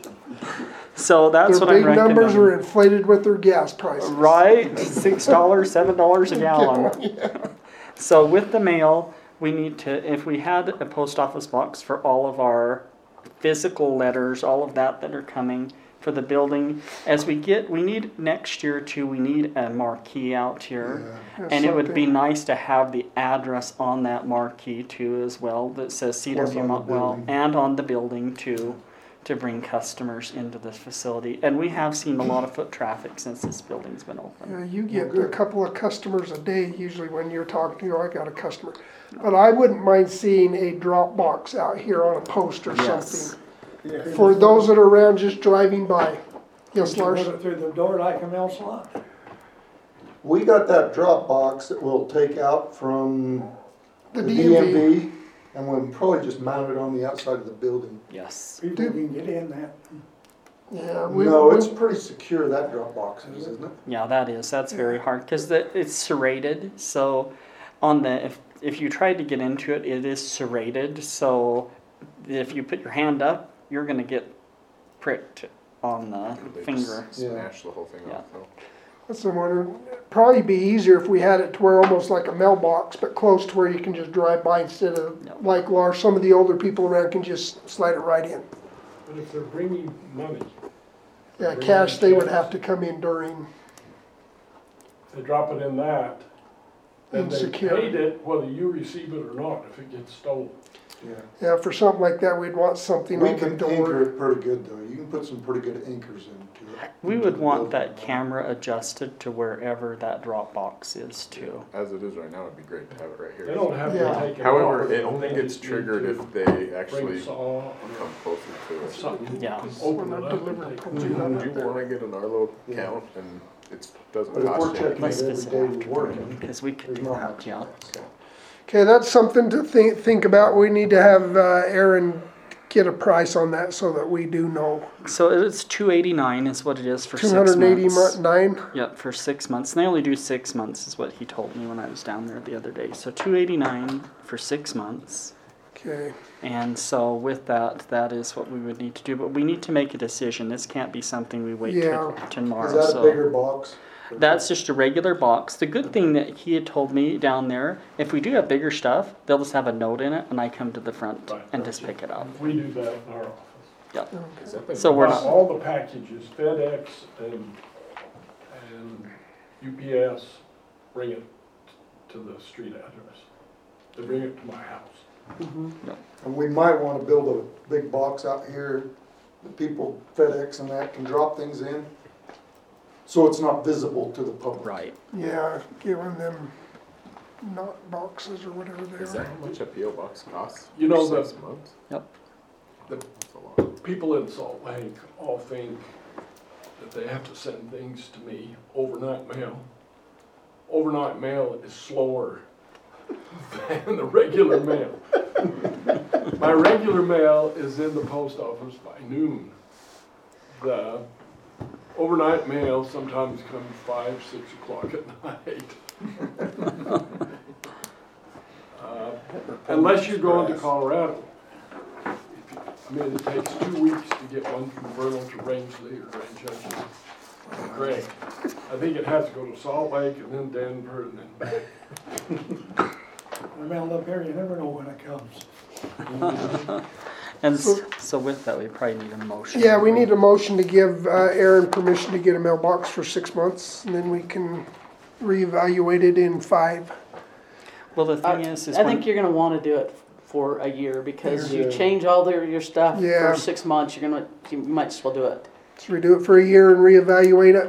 So that's their what I'm big numbers are recommending. inflated with their gas prices. Right, six dollars, seven dollars a gallon. So with the mail, we need to, if we had a post office box for all of our physical letters, all of that that are coming for the building, as we get, we need next year too, we need a marquee out here. Yeah, And it would be something. nice to have the address on that marquee too as well, that says Cedar Plus View on the Mount Well, building. and on the building too, to bring customers into this facility. And we have seen a lot of foot traffic since this building's been open. Yeah, you get a couple of customers a day usually when you're talking to, you. I got a customer. But I wouldn't mind seeing a drop box out here on a post or Yes. something. For those that are around just driving by. Yes, Put Lars? it through the door like a mail slot. we got that drop box that we'll take out from The the D D M M V. V, and we'll probably just mount it on the outside of the building. Yes. People can get in that. Yeah, we, No, we- it's pretty secure, that drop box is, isn't it? Yeah, that is. That's very hard because it's serrated. So, on the if if you tried to get into it, it is serrated. So, if you put your hand up, you're gonna get pricked on the They finger. just smash the whole thing Yeah. off though. that's the one. It'd probably be easier if we had it to where almost like a mailbox, but close to where you can just drive by instead of Yep. like Lars, some of the older people around can just slide it right in. but if they're bringing money, Yeah, cash, they would have to come in during, they drop it in that, then they Insecure. paid it whether you receive it or not, if it gets stolen. Yeah. yeah, for something like that, we'd want something We on the can anchor door. it pretty good though, you can put some pretty good anchors into it. We into would the want building. that camera adjusted to wherever that drop box is too. As it is right now, it'd be great to have it right here. They don't have to Yeah. take it off. However, it only They gets just need triggered to if they Bring actually a saw come closer to or it. something. Yeah. to Open When it I up and deliver take it, it. Do you- Do you wanna get an Arlo count and it doesn't But if we're cost you checking Let's it visit every day we're afterward working, because we could there's do not that. much. Yeah. Okay, that's something to think, think about. We need to have uh, Aaron get a price on that so that we do know. So it's two eighty nine is what it is for Two six hundred and eighty months. nine? Yep, for six months. And they only do six months, is what he told me when I was down there the other day. So two eighty nine for six months. Okay, And so with that, that is what we would need to do. But we need to make a decision. This can't be something we wait Yeah. till tomorrow. Is that a so bigger box? that's just a regular box. The good thing that he had told me down there, if we do have bigger stuff, they'll just have a note in it, and I come to the front Right. and just pick it up. We do that in our office. Yep. Is that the So we're About not. All the packages, FedEx and, and U P S, bring it to the street address. They bring it to my house. And we might wanna build a big box out here that people, FedEx and that, can drop things in. So it's not visible to the public. Right. yeah, giving them not boxes or whatever they Is that are. how much a P O box costs? You know for the- six months? Yep. That's a lot. People in Salt Lake all think that they have to send things to me, overnight mail. Overnight mail is slower than the regular mail. My regular mail is in the post office by noon. The overnight mail sometimes comes five, six o'clock at night. uh, unless you're going to Colorado. I mean, it takes two weeks to get one from Vernal to Rangeley or Rangeley to Craig. I think it has to go to Salt Lake and then Denver and then back. The mail up here, you never know when it comes. And s- so with that, we probably need a motion. Yeah, we need a motion to give uh, Aaron permission to get a mailbox for six months, and then we can reevaluate it in five. Well, the I, thing is, is I when- think you're gonna wanna do it for a year, because you Yeah. change all their, your stuff Yeah. for six months, you're gonna, you might as well do it. So we do it for a year and reevaluate it?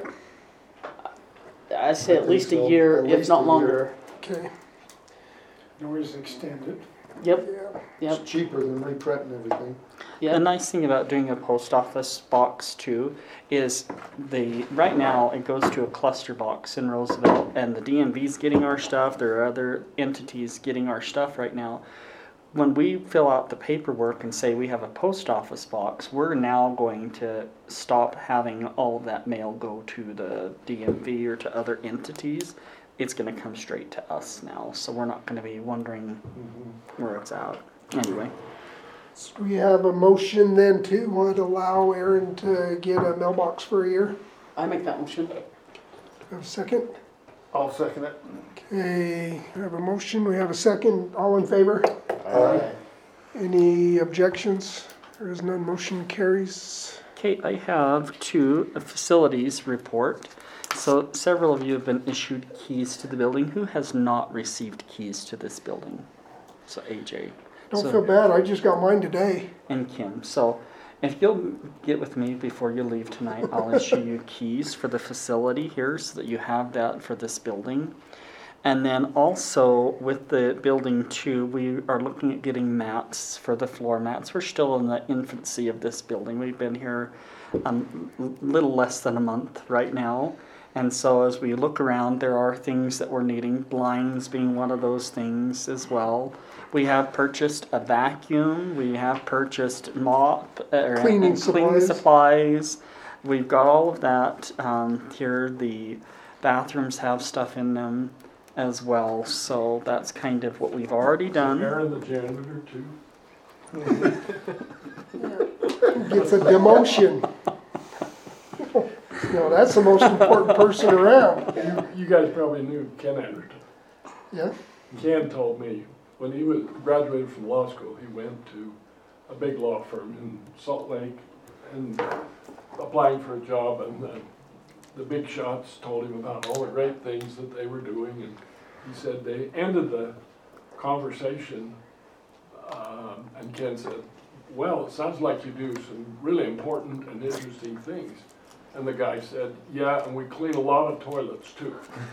I say I at think least so. a year, At if least not a year. longer. Okay. You always extend it. Yep, Yeah. yep, It's cheaper than reprinting everything. The yep. nice thing about doing a post office box too is the, right now it goes to a cluster box in Roosevelt, and the D M V's getting our stuff, there are other entities getting our stuff right now. When we fill out the paperwork and say we have a post office box, we're now going to stop having all of that mail go to the D M V or to other entities. It's gonna come straight to us now, so we're not gonna be wondering where it's at. Anyway. So we have a motion then to would allow Aaron to get a mailbox for a year. I make that motion. Have a second? I'll second it. Okay, we have a motion, we have a second, all in favor? Aye. Any objections? There is none, motion carries. Okay, I have two, a facilities report. So several of you have been issued keys to the building. Who has not received keys to this building? So A J. Don't So- feel bad, I just got mine today. And Kim. So if you'll get with me before you leave tonight, I'll issue you keys for the facility here so that you have that for this building. And then also with the building too, we are looking at getting mats for the floor mats. We're still in the infancy of this building. We've been here a um, little less than a month right now. And so as we look around, there are things that we're needing, blinds being one of those things as well. We have purchased a vacuum, we have purchased mop, uh, or Cleaning and cleaning supplies. supplies. We've got all of that um, here. The bathrooms have stuff in them as well. So that's kind of what we've already done. Aaron the janitor too. Gets a demotion. No, that's the most important person around. You, you guys probably knew Ken Anderton. Yeah? Ken told me when he was graduated from law school, he went to a big law firm in Salt Lake and applying for a job, and the, the big shots told him about all the great things that they were doing, and he said they ended the conversation, um, and Ken said, "Well, it sounds like you do some really important and interesting things." And the guy said, "Yeah, and we clean a lot of toilets too."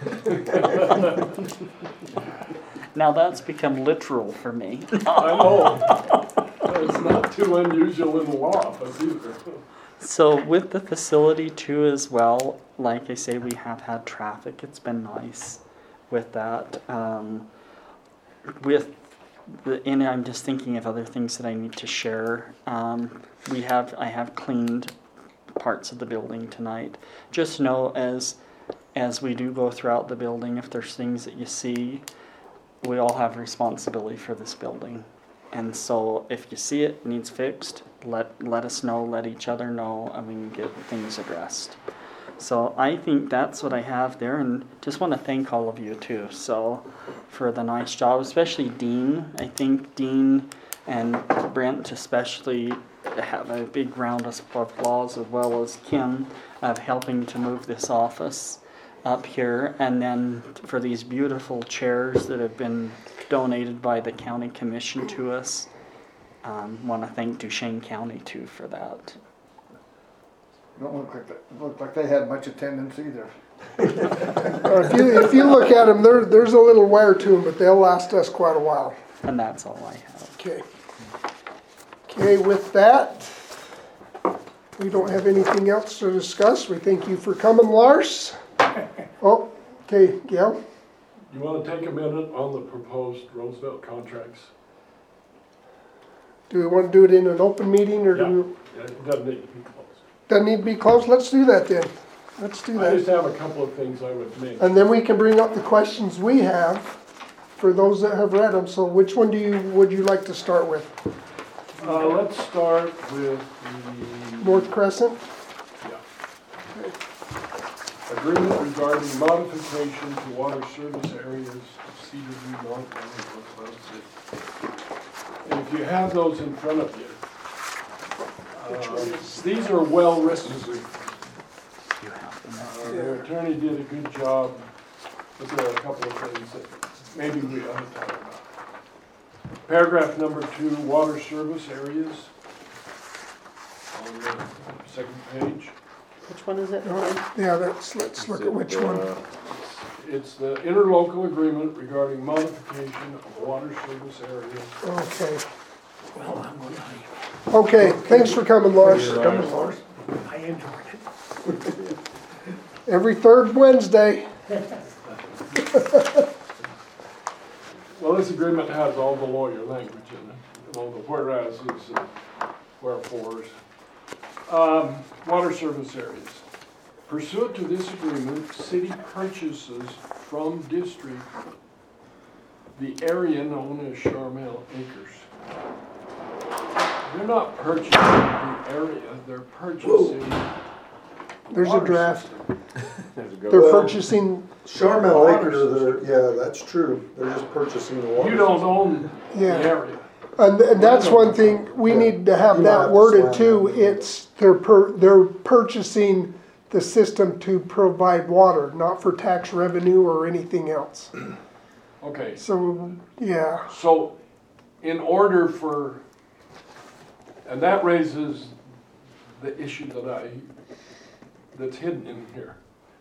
Now that's become literal for me. I know. It's not too unusual in the law office either. So with the facility too as well, like I say, we have had traffic. It's been nice with that. Um, with the, and I'm just thinking of other things that I need to share. Um, we have, I have cleaned parts of the building tonight. Just know as, as we do go throughout the building, if there's things that you see, we all have responsibility for this building. And so if you see it needs fixed, let let us know, let each other know, and we can get things addressed. So I think that's what I have there, and just want to thank all of you too. So for the nice job, especially Dean. I think Dean and Brent especially have a big round of applause, as well as Kim, of helping to move this office up here, and then for these beautiful chairs that have been donated by the county commission to us. Um, want to thank Duchesne County too for that. Don't look like, that- look like they had much attendance either. Uh, If you, if you look at them, there, there's a little wear to them, but they'll last us quite a while. And that's all I have. Okay. Okay, with that, We don't have anything else to discuss. We thank you for coming, Lars. Oh, okay, Gail? You wanna take a minute on the proposed Roosevelt contracts? Do we want to do it in an open meeting or do we, Yeah, it doesn't need to be closed. doesn't need to be closed? Let's do that then. Let's do I just that. have a couple of things I would make. And then we can bring up the questions we have for those that have read them. So which one do you, would you like to start with? Uh, let's start with the. North Crescent? Yeah. Agreement regarding modification to water service areas of Cedar View, Long Island, Northwest City. And if you have those in front of you, uh, these are well written. Uh, the attorney did a good job, but there are a couple of things that maybe we ought to talk about. Paragraph number two, water service areas. On the second page. Which one is it? Yeah, that's, let's look at which one. It's the interlocal agreement regarding modification of water service areas. Okay. Okay, thanks for coming, Lars. Coming, Lars. I enjoyed it. Every third Wednesday. Well, this agreement has all the lawyer language in it, all the whereases and wherefores. Um, water service areas. Pursuant to this agreement, city purchases from district the area known as Charmel Acres. They're not purchasing the area, they're purchasing. There's a water draft. system. They're purchasing, Charmel Water Acre, they're, yeah, that's true. They're just purchasing the water. You don't own the Yeah. area. and, and that's one thing, we Yeah. need to have You might that have to worded slam too. that. It's, they're per, they're purchasing the system to provide water, not for tax revenue or anything else. Okay, So, yeah, so in order for, and that raises the issue that I, that's hidden in here.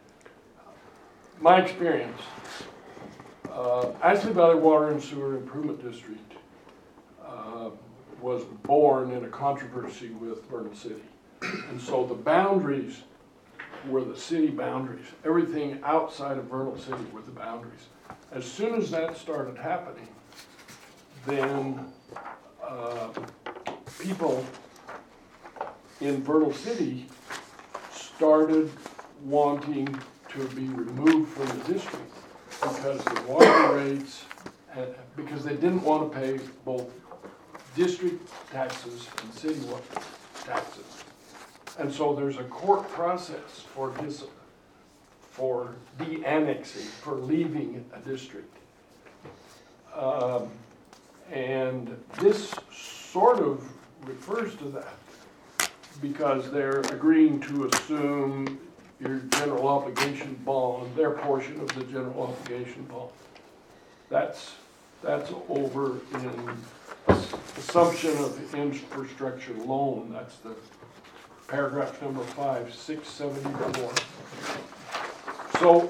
My experience, uh, Ashley Valley Water and Sewer Improvement District uh, was born in a controversy with Vernon City. And so the boundaries were the city boundaries. Everything outside of Vernal City were the boundaries. As soon as that started happening, then uh, people in Vernal City started wanting to be removed from the district because the water rates, had, because they didn't want to pay both district taxes and city water taxes. And so there's a court process for dis, for de-annexing, for leaving a district. Um, and this sort of refers to that because they're agreeing to assume your general obligation bond, their portion of the general obligation bond. That's, that's over in assumption of infrastructure loan. That's the paragraph number five, six seventy-four. So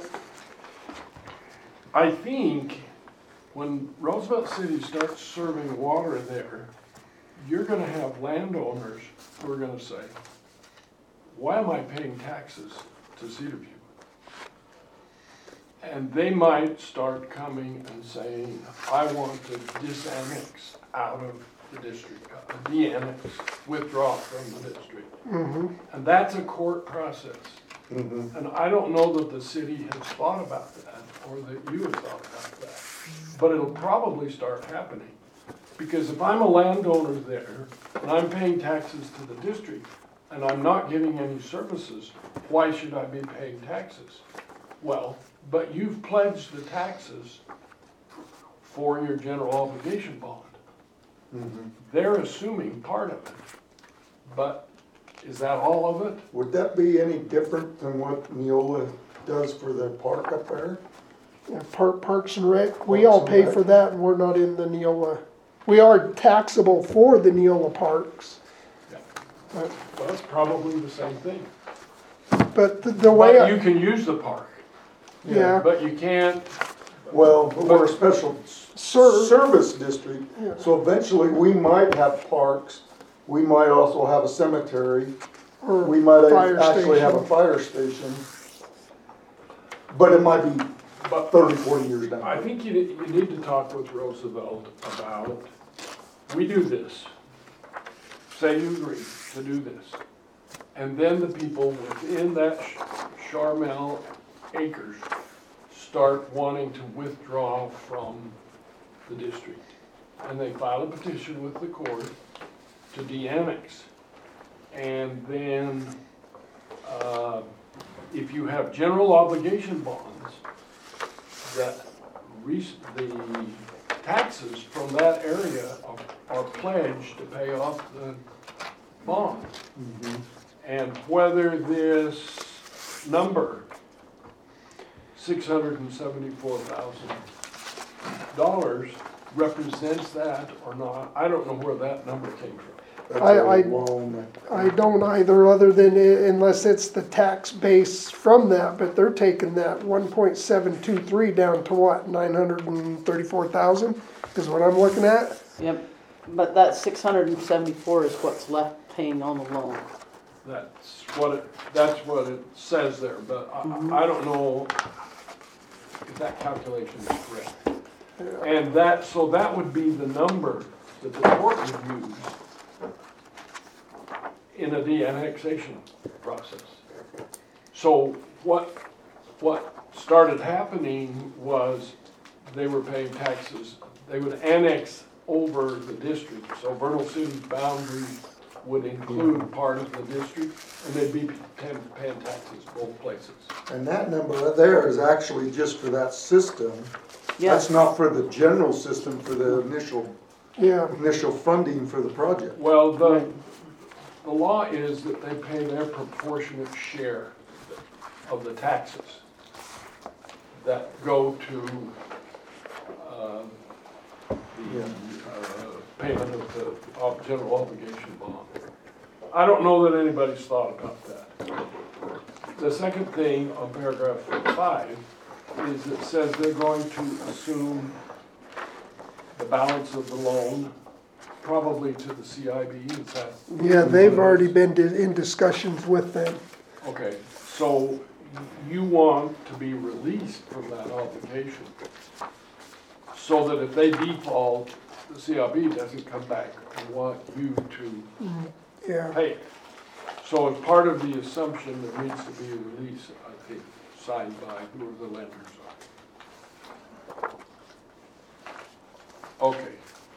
I think when Roosevelt City starts serving water there, you're gonna have landowners who are gonna say, why am I paying taxes to Cedarview? And they might start coming and saying, I want to disannex out of the district, uh, de-annex, withdraw from the district. mm-hmm. And that's a court process. Mhm. And I don't know that the city has thought about that, or that you have thought about that. But it'll probably start happening. Because if I'm a landowner there, and I'm paying taxes to the district, and I'm not getting any services, why should I be paying taxes? Well, but you've pledged the taxes for your general obligation bond. Mhm. They're assuming part of it, but is that all of it? Would that be any different than what Neola does for their park up there? Yeah, Park, Parks and Rec, we Parks all and pay Rec. for that and we're not in the Neola. We are taxable for the Neola parks. Yeah. But, Well, it's probably the same thing. but the, the way, But you I- can use the park, yeah, but you can't, Well, but we're a special Ser- service district, Yeah. so eventually we might have parks. We might also have a cemetery, or We might fire actually have a station. fire station, but it might be But thirty, forty years down. I think you, you need to talk with Roosevelt about, we do this. Say you agree to do this. And then the people within that Sh- Charmel acres start wanting to withdraw from the district. And they file a petition with the court to de-annex. And then, uh, if you have general obligation bonds, that re- the taxes from that area are, are pledged to pay off the bond. And whether this number, six hundred and seventy-four thousand dollars, represents that or not, I don't know where that number came from. That's I- a I- loan. I don't either, other than i- unless it's the tax base from that, but they're taking that one point seven two three down to what, nine hundred and thirty-four thousand is what I'm looking at? Yep, but that six hundred and seventy-four is what's left paying on the loan. That's what it, that's what it says there, but I, I don't know if that calculation is correct. And that, so that would be the number that the court would use in a de-annexation process. So what, what started happening was they were paying taxes. They would annex over the district, so Vernal City's boundary would include part of the district, and they'd be paying, paying taxes both places. And that number there is actually just for that system. That's Yes, not for the general system, for the initial, Yeah, initial funding for the project. Well, the, the law is that they pay their proportionate share of the taxes that go to, uh, the, uh, payment of the ob- general obligation bond. I don't know that anybody's thought about that. The second thing on paragraph five is it says they're going to assume the balance of the loan, probably to the C I B, is that? yeah, they've already been di- in discussions with them. Okay, so you want to be released from that obligation, so that if they default, the C I B doesn't come back and want you to Yeah, pay. So as part of the assumption that needs to be a release, I think, signed by whoever the lenders are. Okay.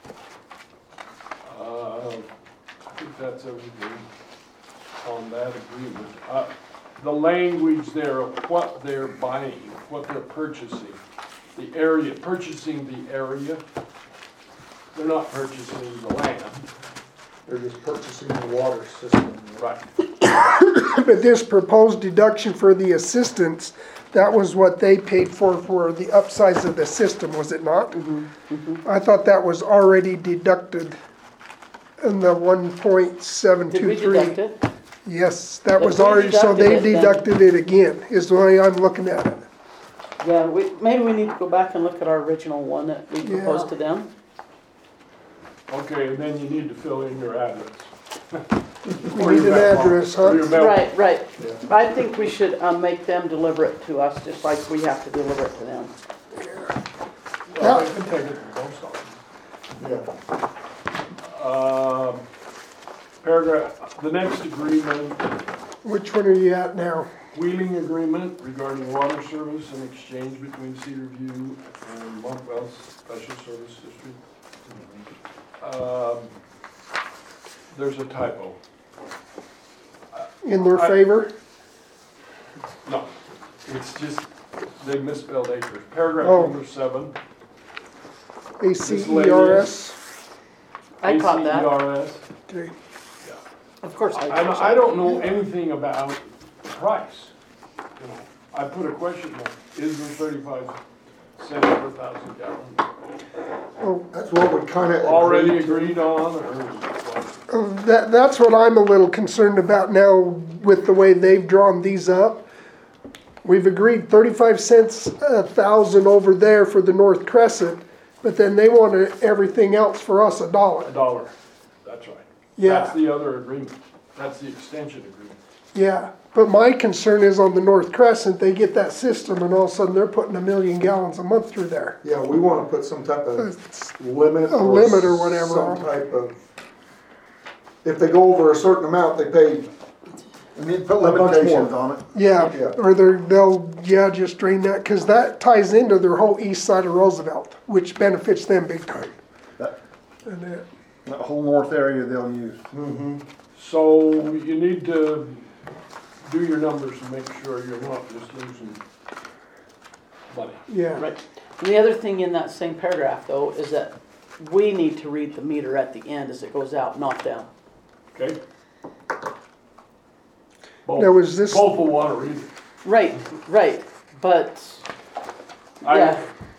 Uh, I think that's everything on that agreement. Uh, The language there of what they're buying, what they're purchasing, the area, purchasing the area, they're not purchasing the land. They're just purchasing the water system. Right. but this proposed deduction for the assistance, that was what they paid for, for the upsize of the system, was it not? I thought that was already deducted in the one point seven did two we three. deduct it? Yes, that If was we already, so they deducted it, then- deducted it again, is the way I'm looking at it. Yeah, we, maybe we need to go back and look at our original one that we proposed Yeah. to them. Okay, and then you need to fill in your address. We Or need your an mailbox, address, or huh? your mail- Right, right. I think we should, um, make them deliver it to us, just like we have to deliver it to them. Well, they can take it to the post office. Yeah. Um, Paragraph, the next agreement, Which one are you at now? wheeling agreement regarding water service and exchange between Cedar View and Montvale Special Service District. Um, There's a typo. In their I- favor? No, it's just, they misspelled acres. Paragraph Oh. number seven. A C E R S? I caught that. A C E R S. Okay. Of course I I, do. I don't know anything about the price. You know, I put a question mark, is there thirty-five cents per thousand gallons That's what we kinda. already agreed to. agreed on, or what? Uh, That, that's what I'm a little concerned about now with the way they've drawn these up. We've agreed thirty-five cents a thousand over there for the North Crescent, but then they wanted everything else for us a A dollar. dollar, that's right. Yeah. That's the other agreement. That's the extension agreement. Yeah, but my concern is on the North Crescent, they get that system and all of a sudden they're putting a million gallons a month through there. Yeah, we wanna put some type of It's limit. A limit or whatever. Some type of, if they go over a certain amount, they pay We need to put a bunch limitations more. on it. Yeah, Yeah. or they're, they'll, yeah, just drain that, cause that ties into their whole east side of Roosevelt, which benefits them big time. That, And that, that whole north area they'll use. Mm-hmm. So you need to do your numbers and make sure you're not just losing money. yeah, Right. And the other thing in that same paragraph though is that we need to read the meter at the end as it goes out, not them. Okay? now Both, was this, both will want to read it. Right, right, but, I, yeah,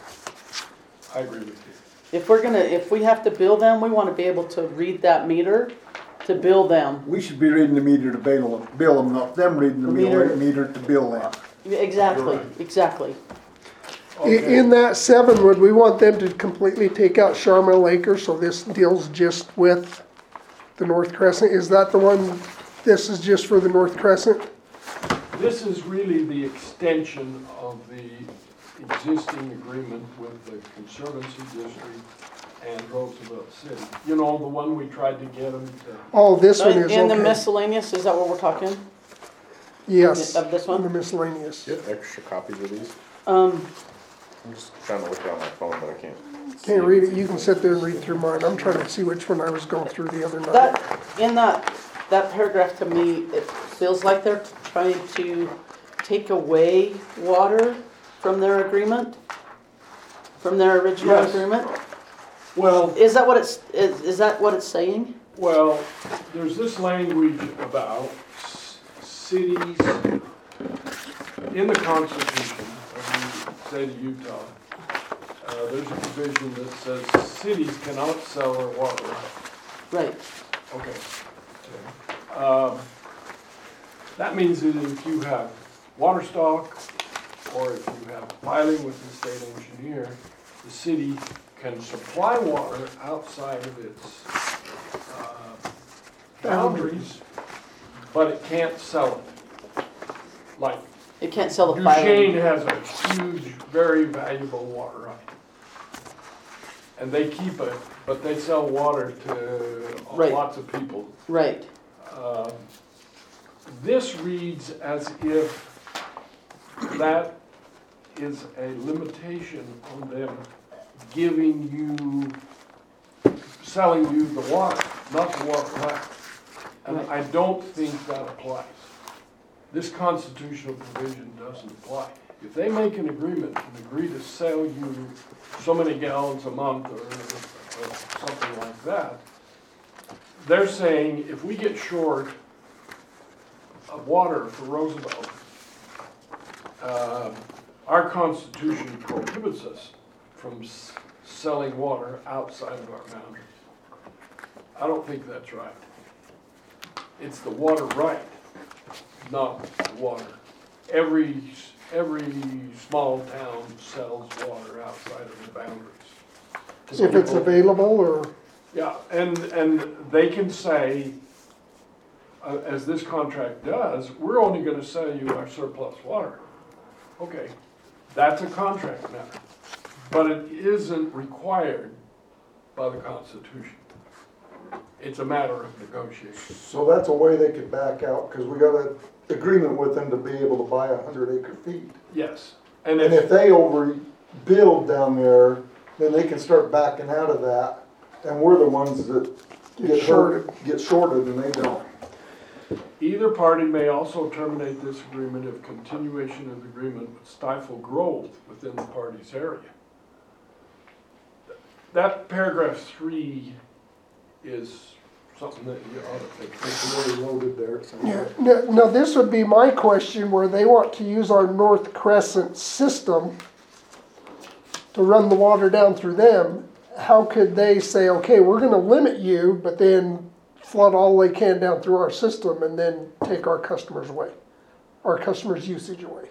I agree with you. if we're gonna, if we have to bill them, we wanna be able to read that meter to bill them. We should be reading the meter to bill them, bill them, not them reading the The meter, meter. meter to bill them. Exactly, Right. exactly. i- in that seven, would we want them to completely take out Charmel Acre, so this deals just with the North Crescent? Is that the one, this is just for the North Crescent? This is really the extension of the existing agreement with the Conservancy District and Roosevelt City. You know, the one we tried to get them to, Oh, this one In is, in the okay. miscellaneous, is that what we're talking? Yes, Of this the one? miscellaneous. Do you have extra copies of these? Um, I'm just trying to look it on my phone, but I can't. see Can't read it, you can sit there and read through mine, I'm trying to see which one I was going through the other night. that, in that, that paragraph to me, it feels like they're trying to take away water from their agreement, from their original Yes. agreement. well, Is that what it's, is, is that what it's saying? well, there's this language about s- cities in the Constitution of the state of Utah. Uh, there's a provision that says cities cannot sell their water. Right, Okay. Um, That means that if you have water stock, or if you have filing with the state engineer, the city can supply water outside of its uh, boundaries, but it can't sell it. Like, it can't sell the Duchesne filing. has a huge, very valuable water right. And they keep it, but they sell water to Right. lots of people. Right, Um, This reads as if that is a limitation on them giving you, selling you the water, not the water right. And I don't think that applies. This constitutional provision doesn't apply. If they make an agreement and agree to sell you so many gallons a month or, or something like that, they're saying if we get short of water for Roosevelt, uh, our Constitution prohibits us from s- selling water outside of our boundaries. I don't think that's right. It's the water right, not the water. Every, s- every small town sells water outside of the boundaries. to If it's people. available, or, Yeah, and, and they can say, uh, as this contract does, we're only gonna sell you our surplus water. Okay, that's a contract matter, but it isn't required by the Constitution. It's a matter of negotiation. So that's a way they could back out, cause we got an agreement with them to be able to buy a hundred acre feet. Yes, and And if if, they overbuild down there, then they can start backing out of that, and we're the ones that Get get shorted. shorted, get shorted and they don't. either party may also terminate this agreement if continuation of the agreement would stifle growth within the party's area. That paragraph three is something that you ought to think. It's really loaded there. yeah, now, now this would be my question, where they want to use our North Crescent system to run the water down through them. How could they say, okay, we're gonna limit you, but then flood all they can down through our system and then take our customers away, our customers' usage away?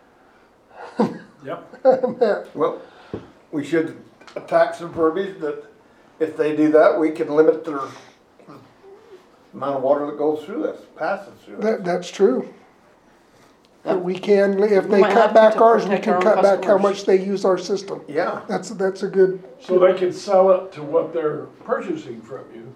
Yep. Well, we should attach some verbiage that if they do that, we can limit their amount of water that goes through this, passes through it. That, that's true. But we can, if We they might have cut back to ours, we protect can our own cut back how customers. much they use our system. Yeah, That's, that's a good, So they can sell it to what they're purchasing from you,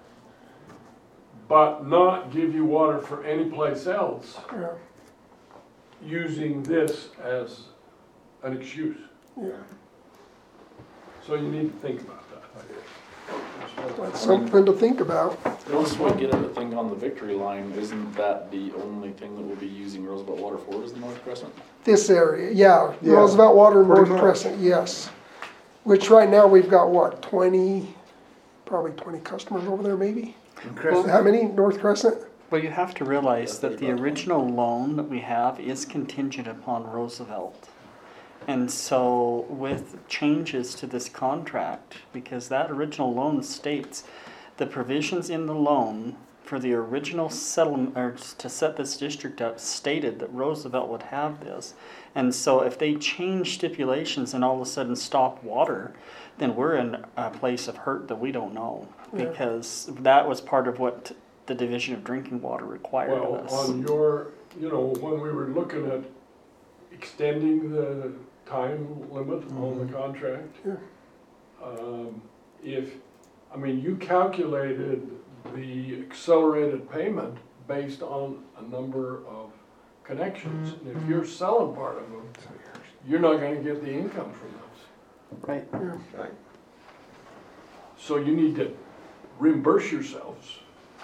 but not give you water for any place else, yeah, using this as an excuse. yeah. So you need to think about that. That's something to think about. Once we get everything on the Victory line, isn't that the only thing that we'll be using Roosevelt Water for, is the North Crescent? This area, yeah, Yeah, Roosevelt Water and pretty North much. Crescent, yes. Which right now we've got what, twenty, probably twenty customers over there maybe? and Chris, How many, North Crescent? Well, you have to realize Yeah, that the thirty bucks. original loan that we have is contingent upon Roosevelt. And so with changes to this contract, because that original loan states the provisions in the loan for the original settlement, or to set this district up, stated that Roosevelt would have this. And so if they change stipulations and all of a sudden stop water, then we're in a place of hurt that we don't know. Yeah. Because that was part of what the Division of Drinking Water required of Well, us. on your, you know, when we were looking at extending the time limit on the contract, Yeah. um, if, I mean, you calculated the accelerated payment based on a number of connections. And if you're selling part of them, you're not gonna get the income from those. Right. right, So you need to reimburse yourselves,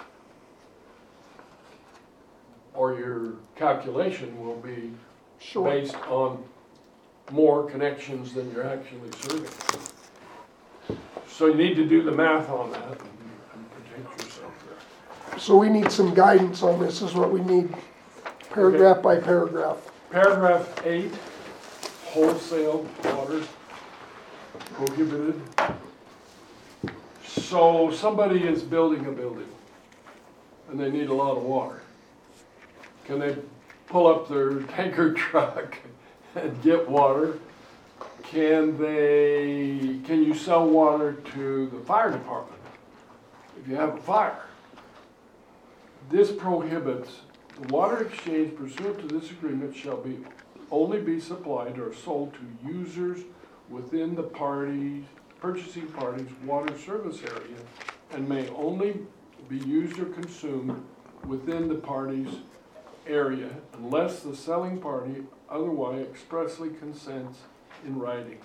or your calculation will be Sure. based on more connections than you're actually serving. So you need to do the math on that and and protect yourself there. So we need some guidance on this, is what we need, paragraph by paragraph. Paragraph eight, wholesale water prohibited. So somebody is building a building and they need a lot of water. Can they pull up their tanker truck and get water? Can they, can you sell water to the fire department if you have a fire? This prohibits, the water exchange pursuant to this agreement shall be, only be supplied or sold to users within the parties, purchasing party's water service area, and may only be used or consumed within the party's area unless the selling party otherwise expressly consents in writing.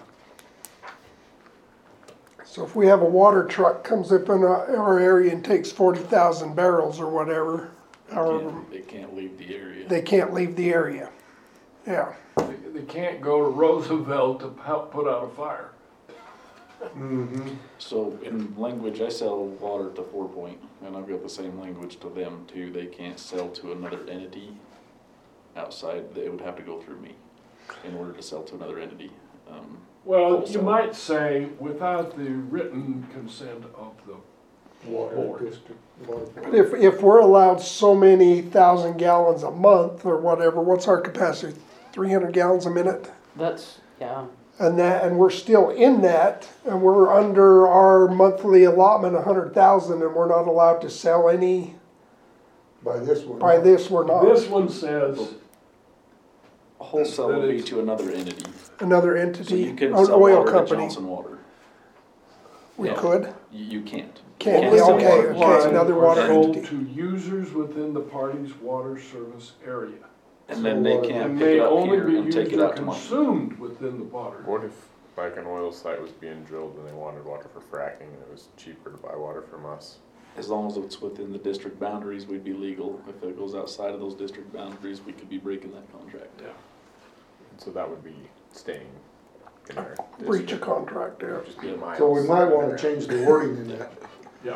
So if we have a water truck comes up in our our area and takes forty thousand barrels or whatever, however, Can't- They can't leave the area. they can't leave the area. Yeah, They, they can't go to Roosevelt to help put out a fire. Mm-hmm. So in language, I sell water to Four Point, and I've got the same language to them too. They can't sell to another entity outside, it would have to go through me in order to sell to another entity. Um, Well, you Wholesale. might say without the written consent of the Water Board. district, water. but if, if we're allowed so many thousand gallons a month or whatever, what's our capacity? Three hundred gallons a minute? That's, yeah. And that, and we're still in that, and we're under our monthly allotment, a hundred thousand, and we're not allowed to sell any, By this one. by this, we're not. This one says, Wholesale That would be is- to another entity. Another So entity, you can an sell oil water to company, Johnson Water. we Yeah. could, You, you can't. Can't, You sell okay, water. okay, water another are water sold entity. to users within the party's water service area. And then they So, uh, can't And pick may it up only here be and take used it or out to mine. consumed within the water. What if like an oil site was being drilled and they wanted water for fracking and it was cheaper to buy water from us? As long as it's within the district boundaries, we'd be legal. If it goes outside of those district boundaries, we could be breaking that contract. Yeah. So that would be staying in our Breach of district. contract there. It would just be miles. So we might wanna underground. change the wording in that. Yeah.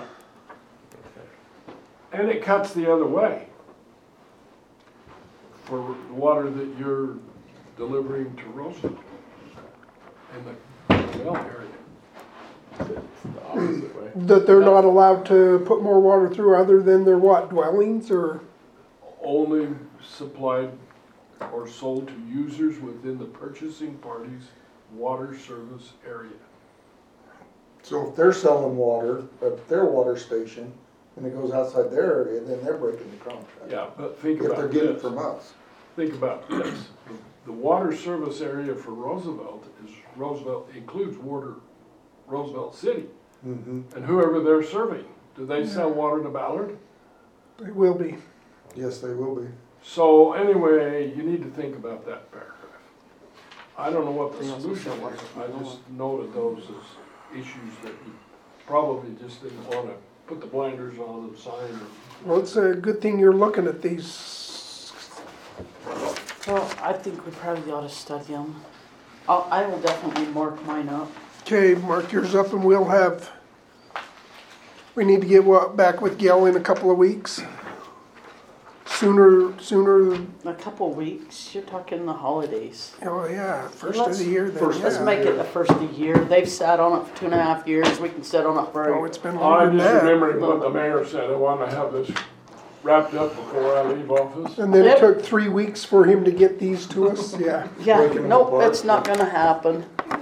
And it cuts the other way. For the water that you're delivering to Roosevelt in the well area. It's the opposite way. That they're not allowed to put more water through other than their what, dwellings, or, Only supplied or sold to users within the purchasing party's water service area. So if they're selling water at their water station, and it goes outside their area, then they're breaking the contract. Yeah, but think If they're about getting it this. from us. Think about this. The water service area for Roosevelt is, Roosevelt includes water, Roosevelt City, Mm-hmm. and whoever they're serving. Do they sell water to Ballard? It will be. Yes, they will be. So anyway, you need to think about that paragraph. I don't know what the They also solution sell water is. from I Noah. just noted those as issues that you probably just didn't wanna put the blinders on and sign. or- Well, it's a good thing you're looking at these. Well, I think we probably ought to study them. I'll, I will definitely mark mine up. Okay, mark yours up and we'll have, we need to get what, back with Gail in a couple of weeks? Sooner, sooner, A couple weeks, you're talking the holidays. oh yeah, first of Let's- the year then, first- Let's yeah. make it the first of the year. They've sat on it for two and a half years. We can sit on it for Oh, a it's been I'm longer than just that. remembering what the mayor said. I wanna have this wrapped up before I leave office. And then it Yep. took three weeks for him to get these to us, yeah. Yeah, Breaking them nope, apart. it's not gonna happen.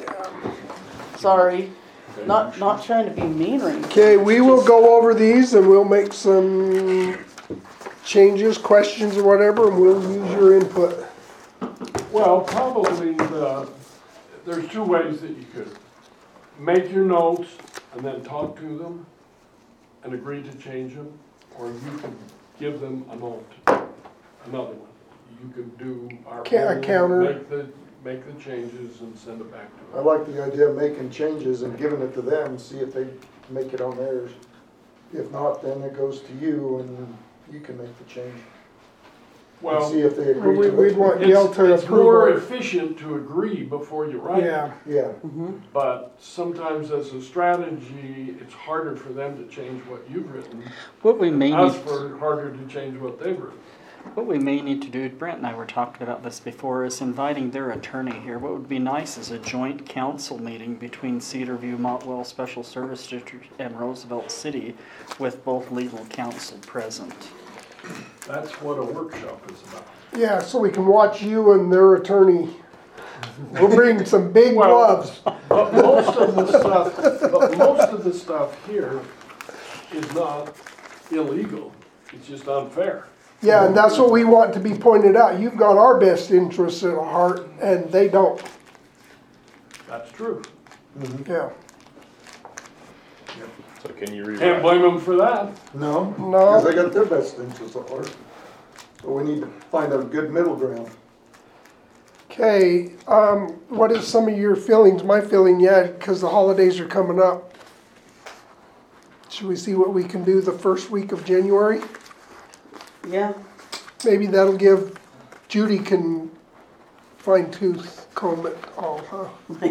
Sorry, not, not trying to be mean or anything. Okay, we will go over these and we'll make some changes, questions or whatever, and we'll use your input. Well, probably the, there's two ways that you could make your notes and then talk to them and agree to change them, or you can give them a note, another one. You could do our Ca- a own, counter. make the, make the changes and send it back to I them. like the idea of making changes and giving it to them, see if they make it on theirs. If not, then it goes to you and you can make the change. And Well, see if they Or agree we, to we'd it. want Gail it's, to it's more approve efficient to agree before you write it. it. Yeah, Yeah, But sometimes as a strategy, it's harder for them to change what you've written. What we may Us need, for harder to change what they've written. what we may need to do, Brent and I were talking about this before, is inviting their attorney here. What would be nice is a joint council meeting between Cedarview, Montwell Special Service District and Roosevelt City with both legal counsel present. That's what a workshop is about. yeah, so we can watch you and their attorney. We'll bring some big Well- gloves. But most of the stuff, but most of the stuff here is not illegal, it's just unfair. Yeah, and that's what we want to be pointed out. You've got our best interests at heart and they don't, That's true. yeah. So can you Can't rewrite? blame them for that. no, No. because they got their best interests at heart. So we need to find a good middle ground. Okay, um, what is some of your feelings? My feeling, yeah, because the holidays are coming up. Should we see what we can do the first week of January? Yeah, Maybe that'll give, Judy can fine tooth comb it all, huh?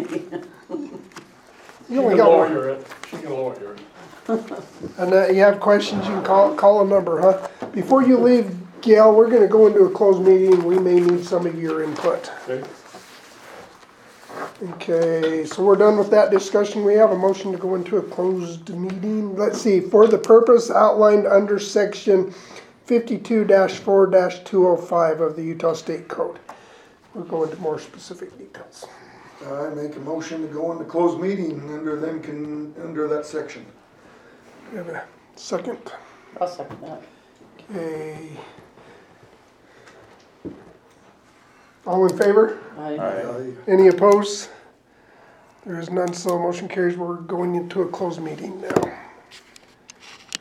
She You only can got one. lawyer it, she can lawyer it. And uh, you have questions, you can call, call a number, huh? Before you leave, Gail, we're gonna go into a closed meeting. We may need some of your input. Okay. Okay, so we're done with that discussion. We have a motion to go into a closed meeting. Let's see, for the purpose outlined under section fifty-two four two oh five of the Utah State Code. We'll go into more specific details. I make a motion to go into closed meeting under them can, under that section. We have a second. I'll second that. Okay. All in favor? I, Aye. Any opposed? There is none, so motion carries. We're going into a closed meeting now.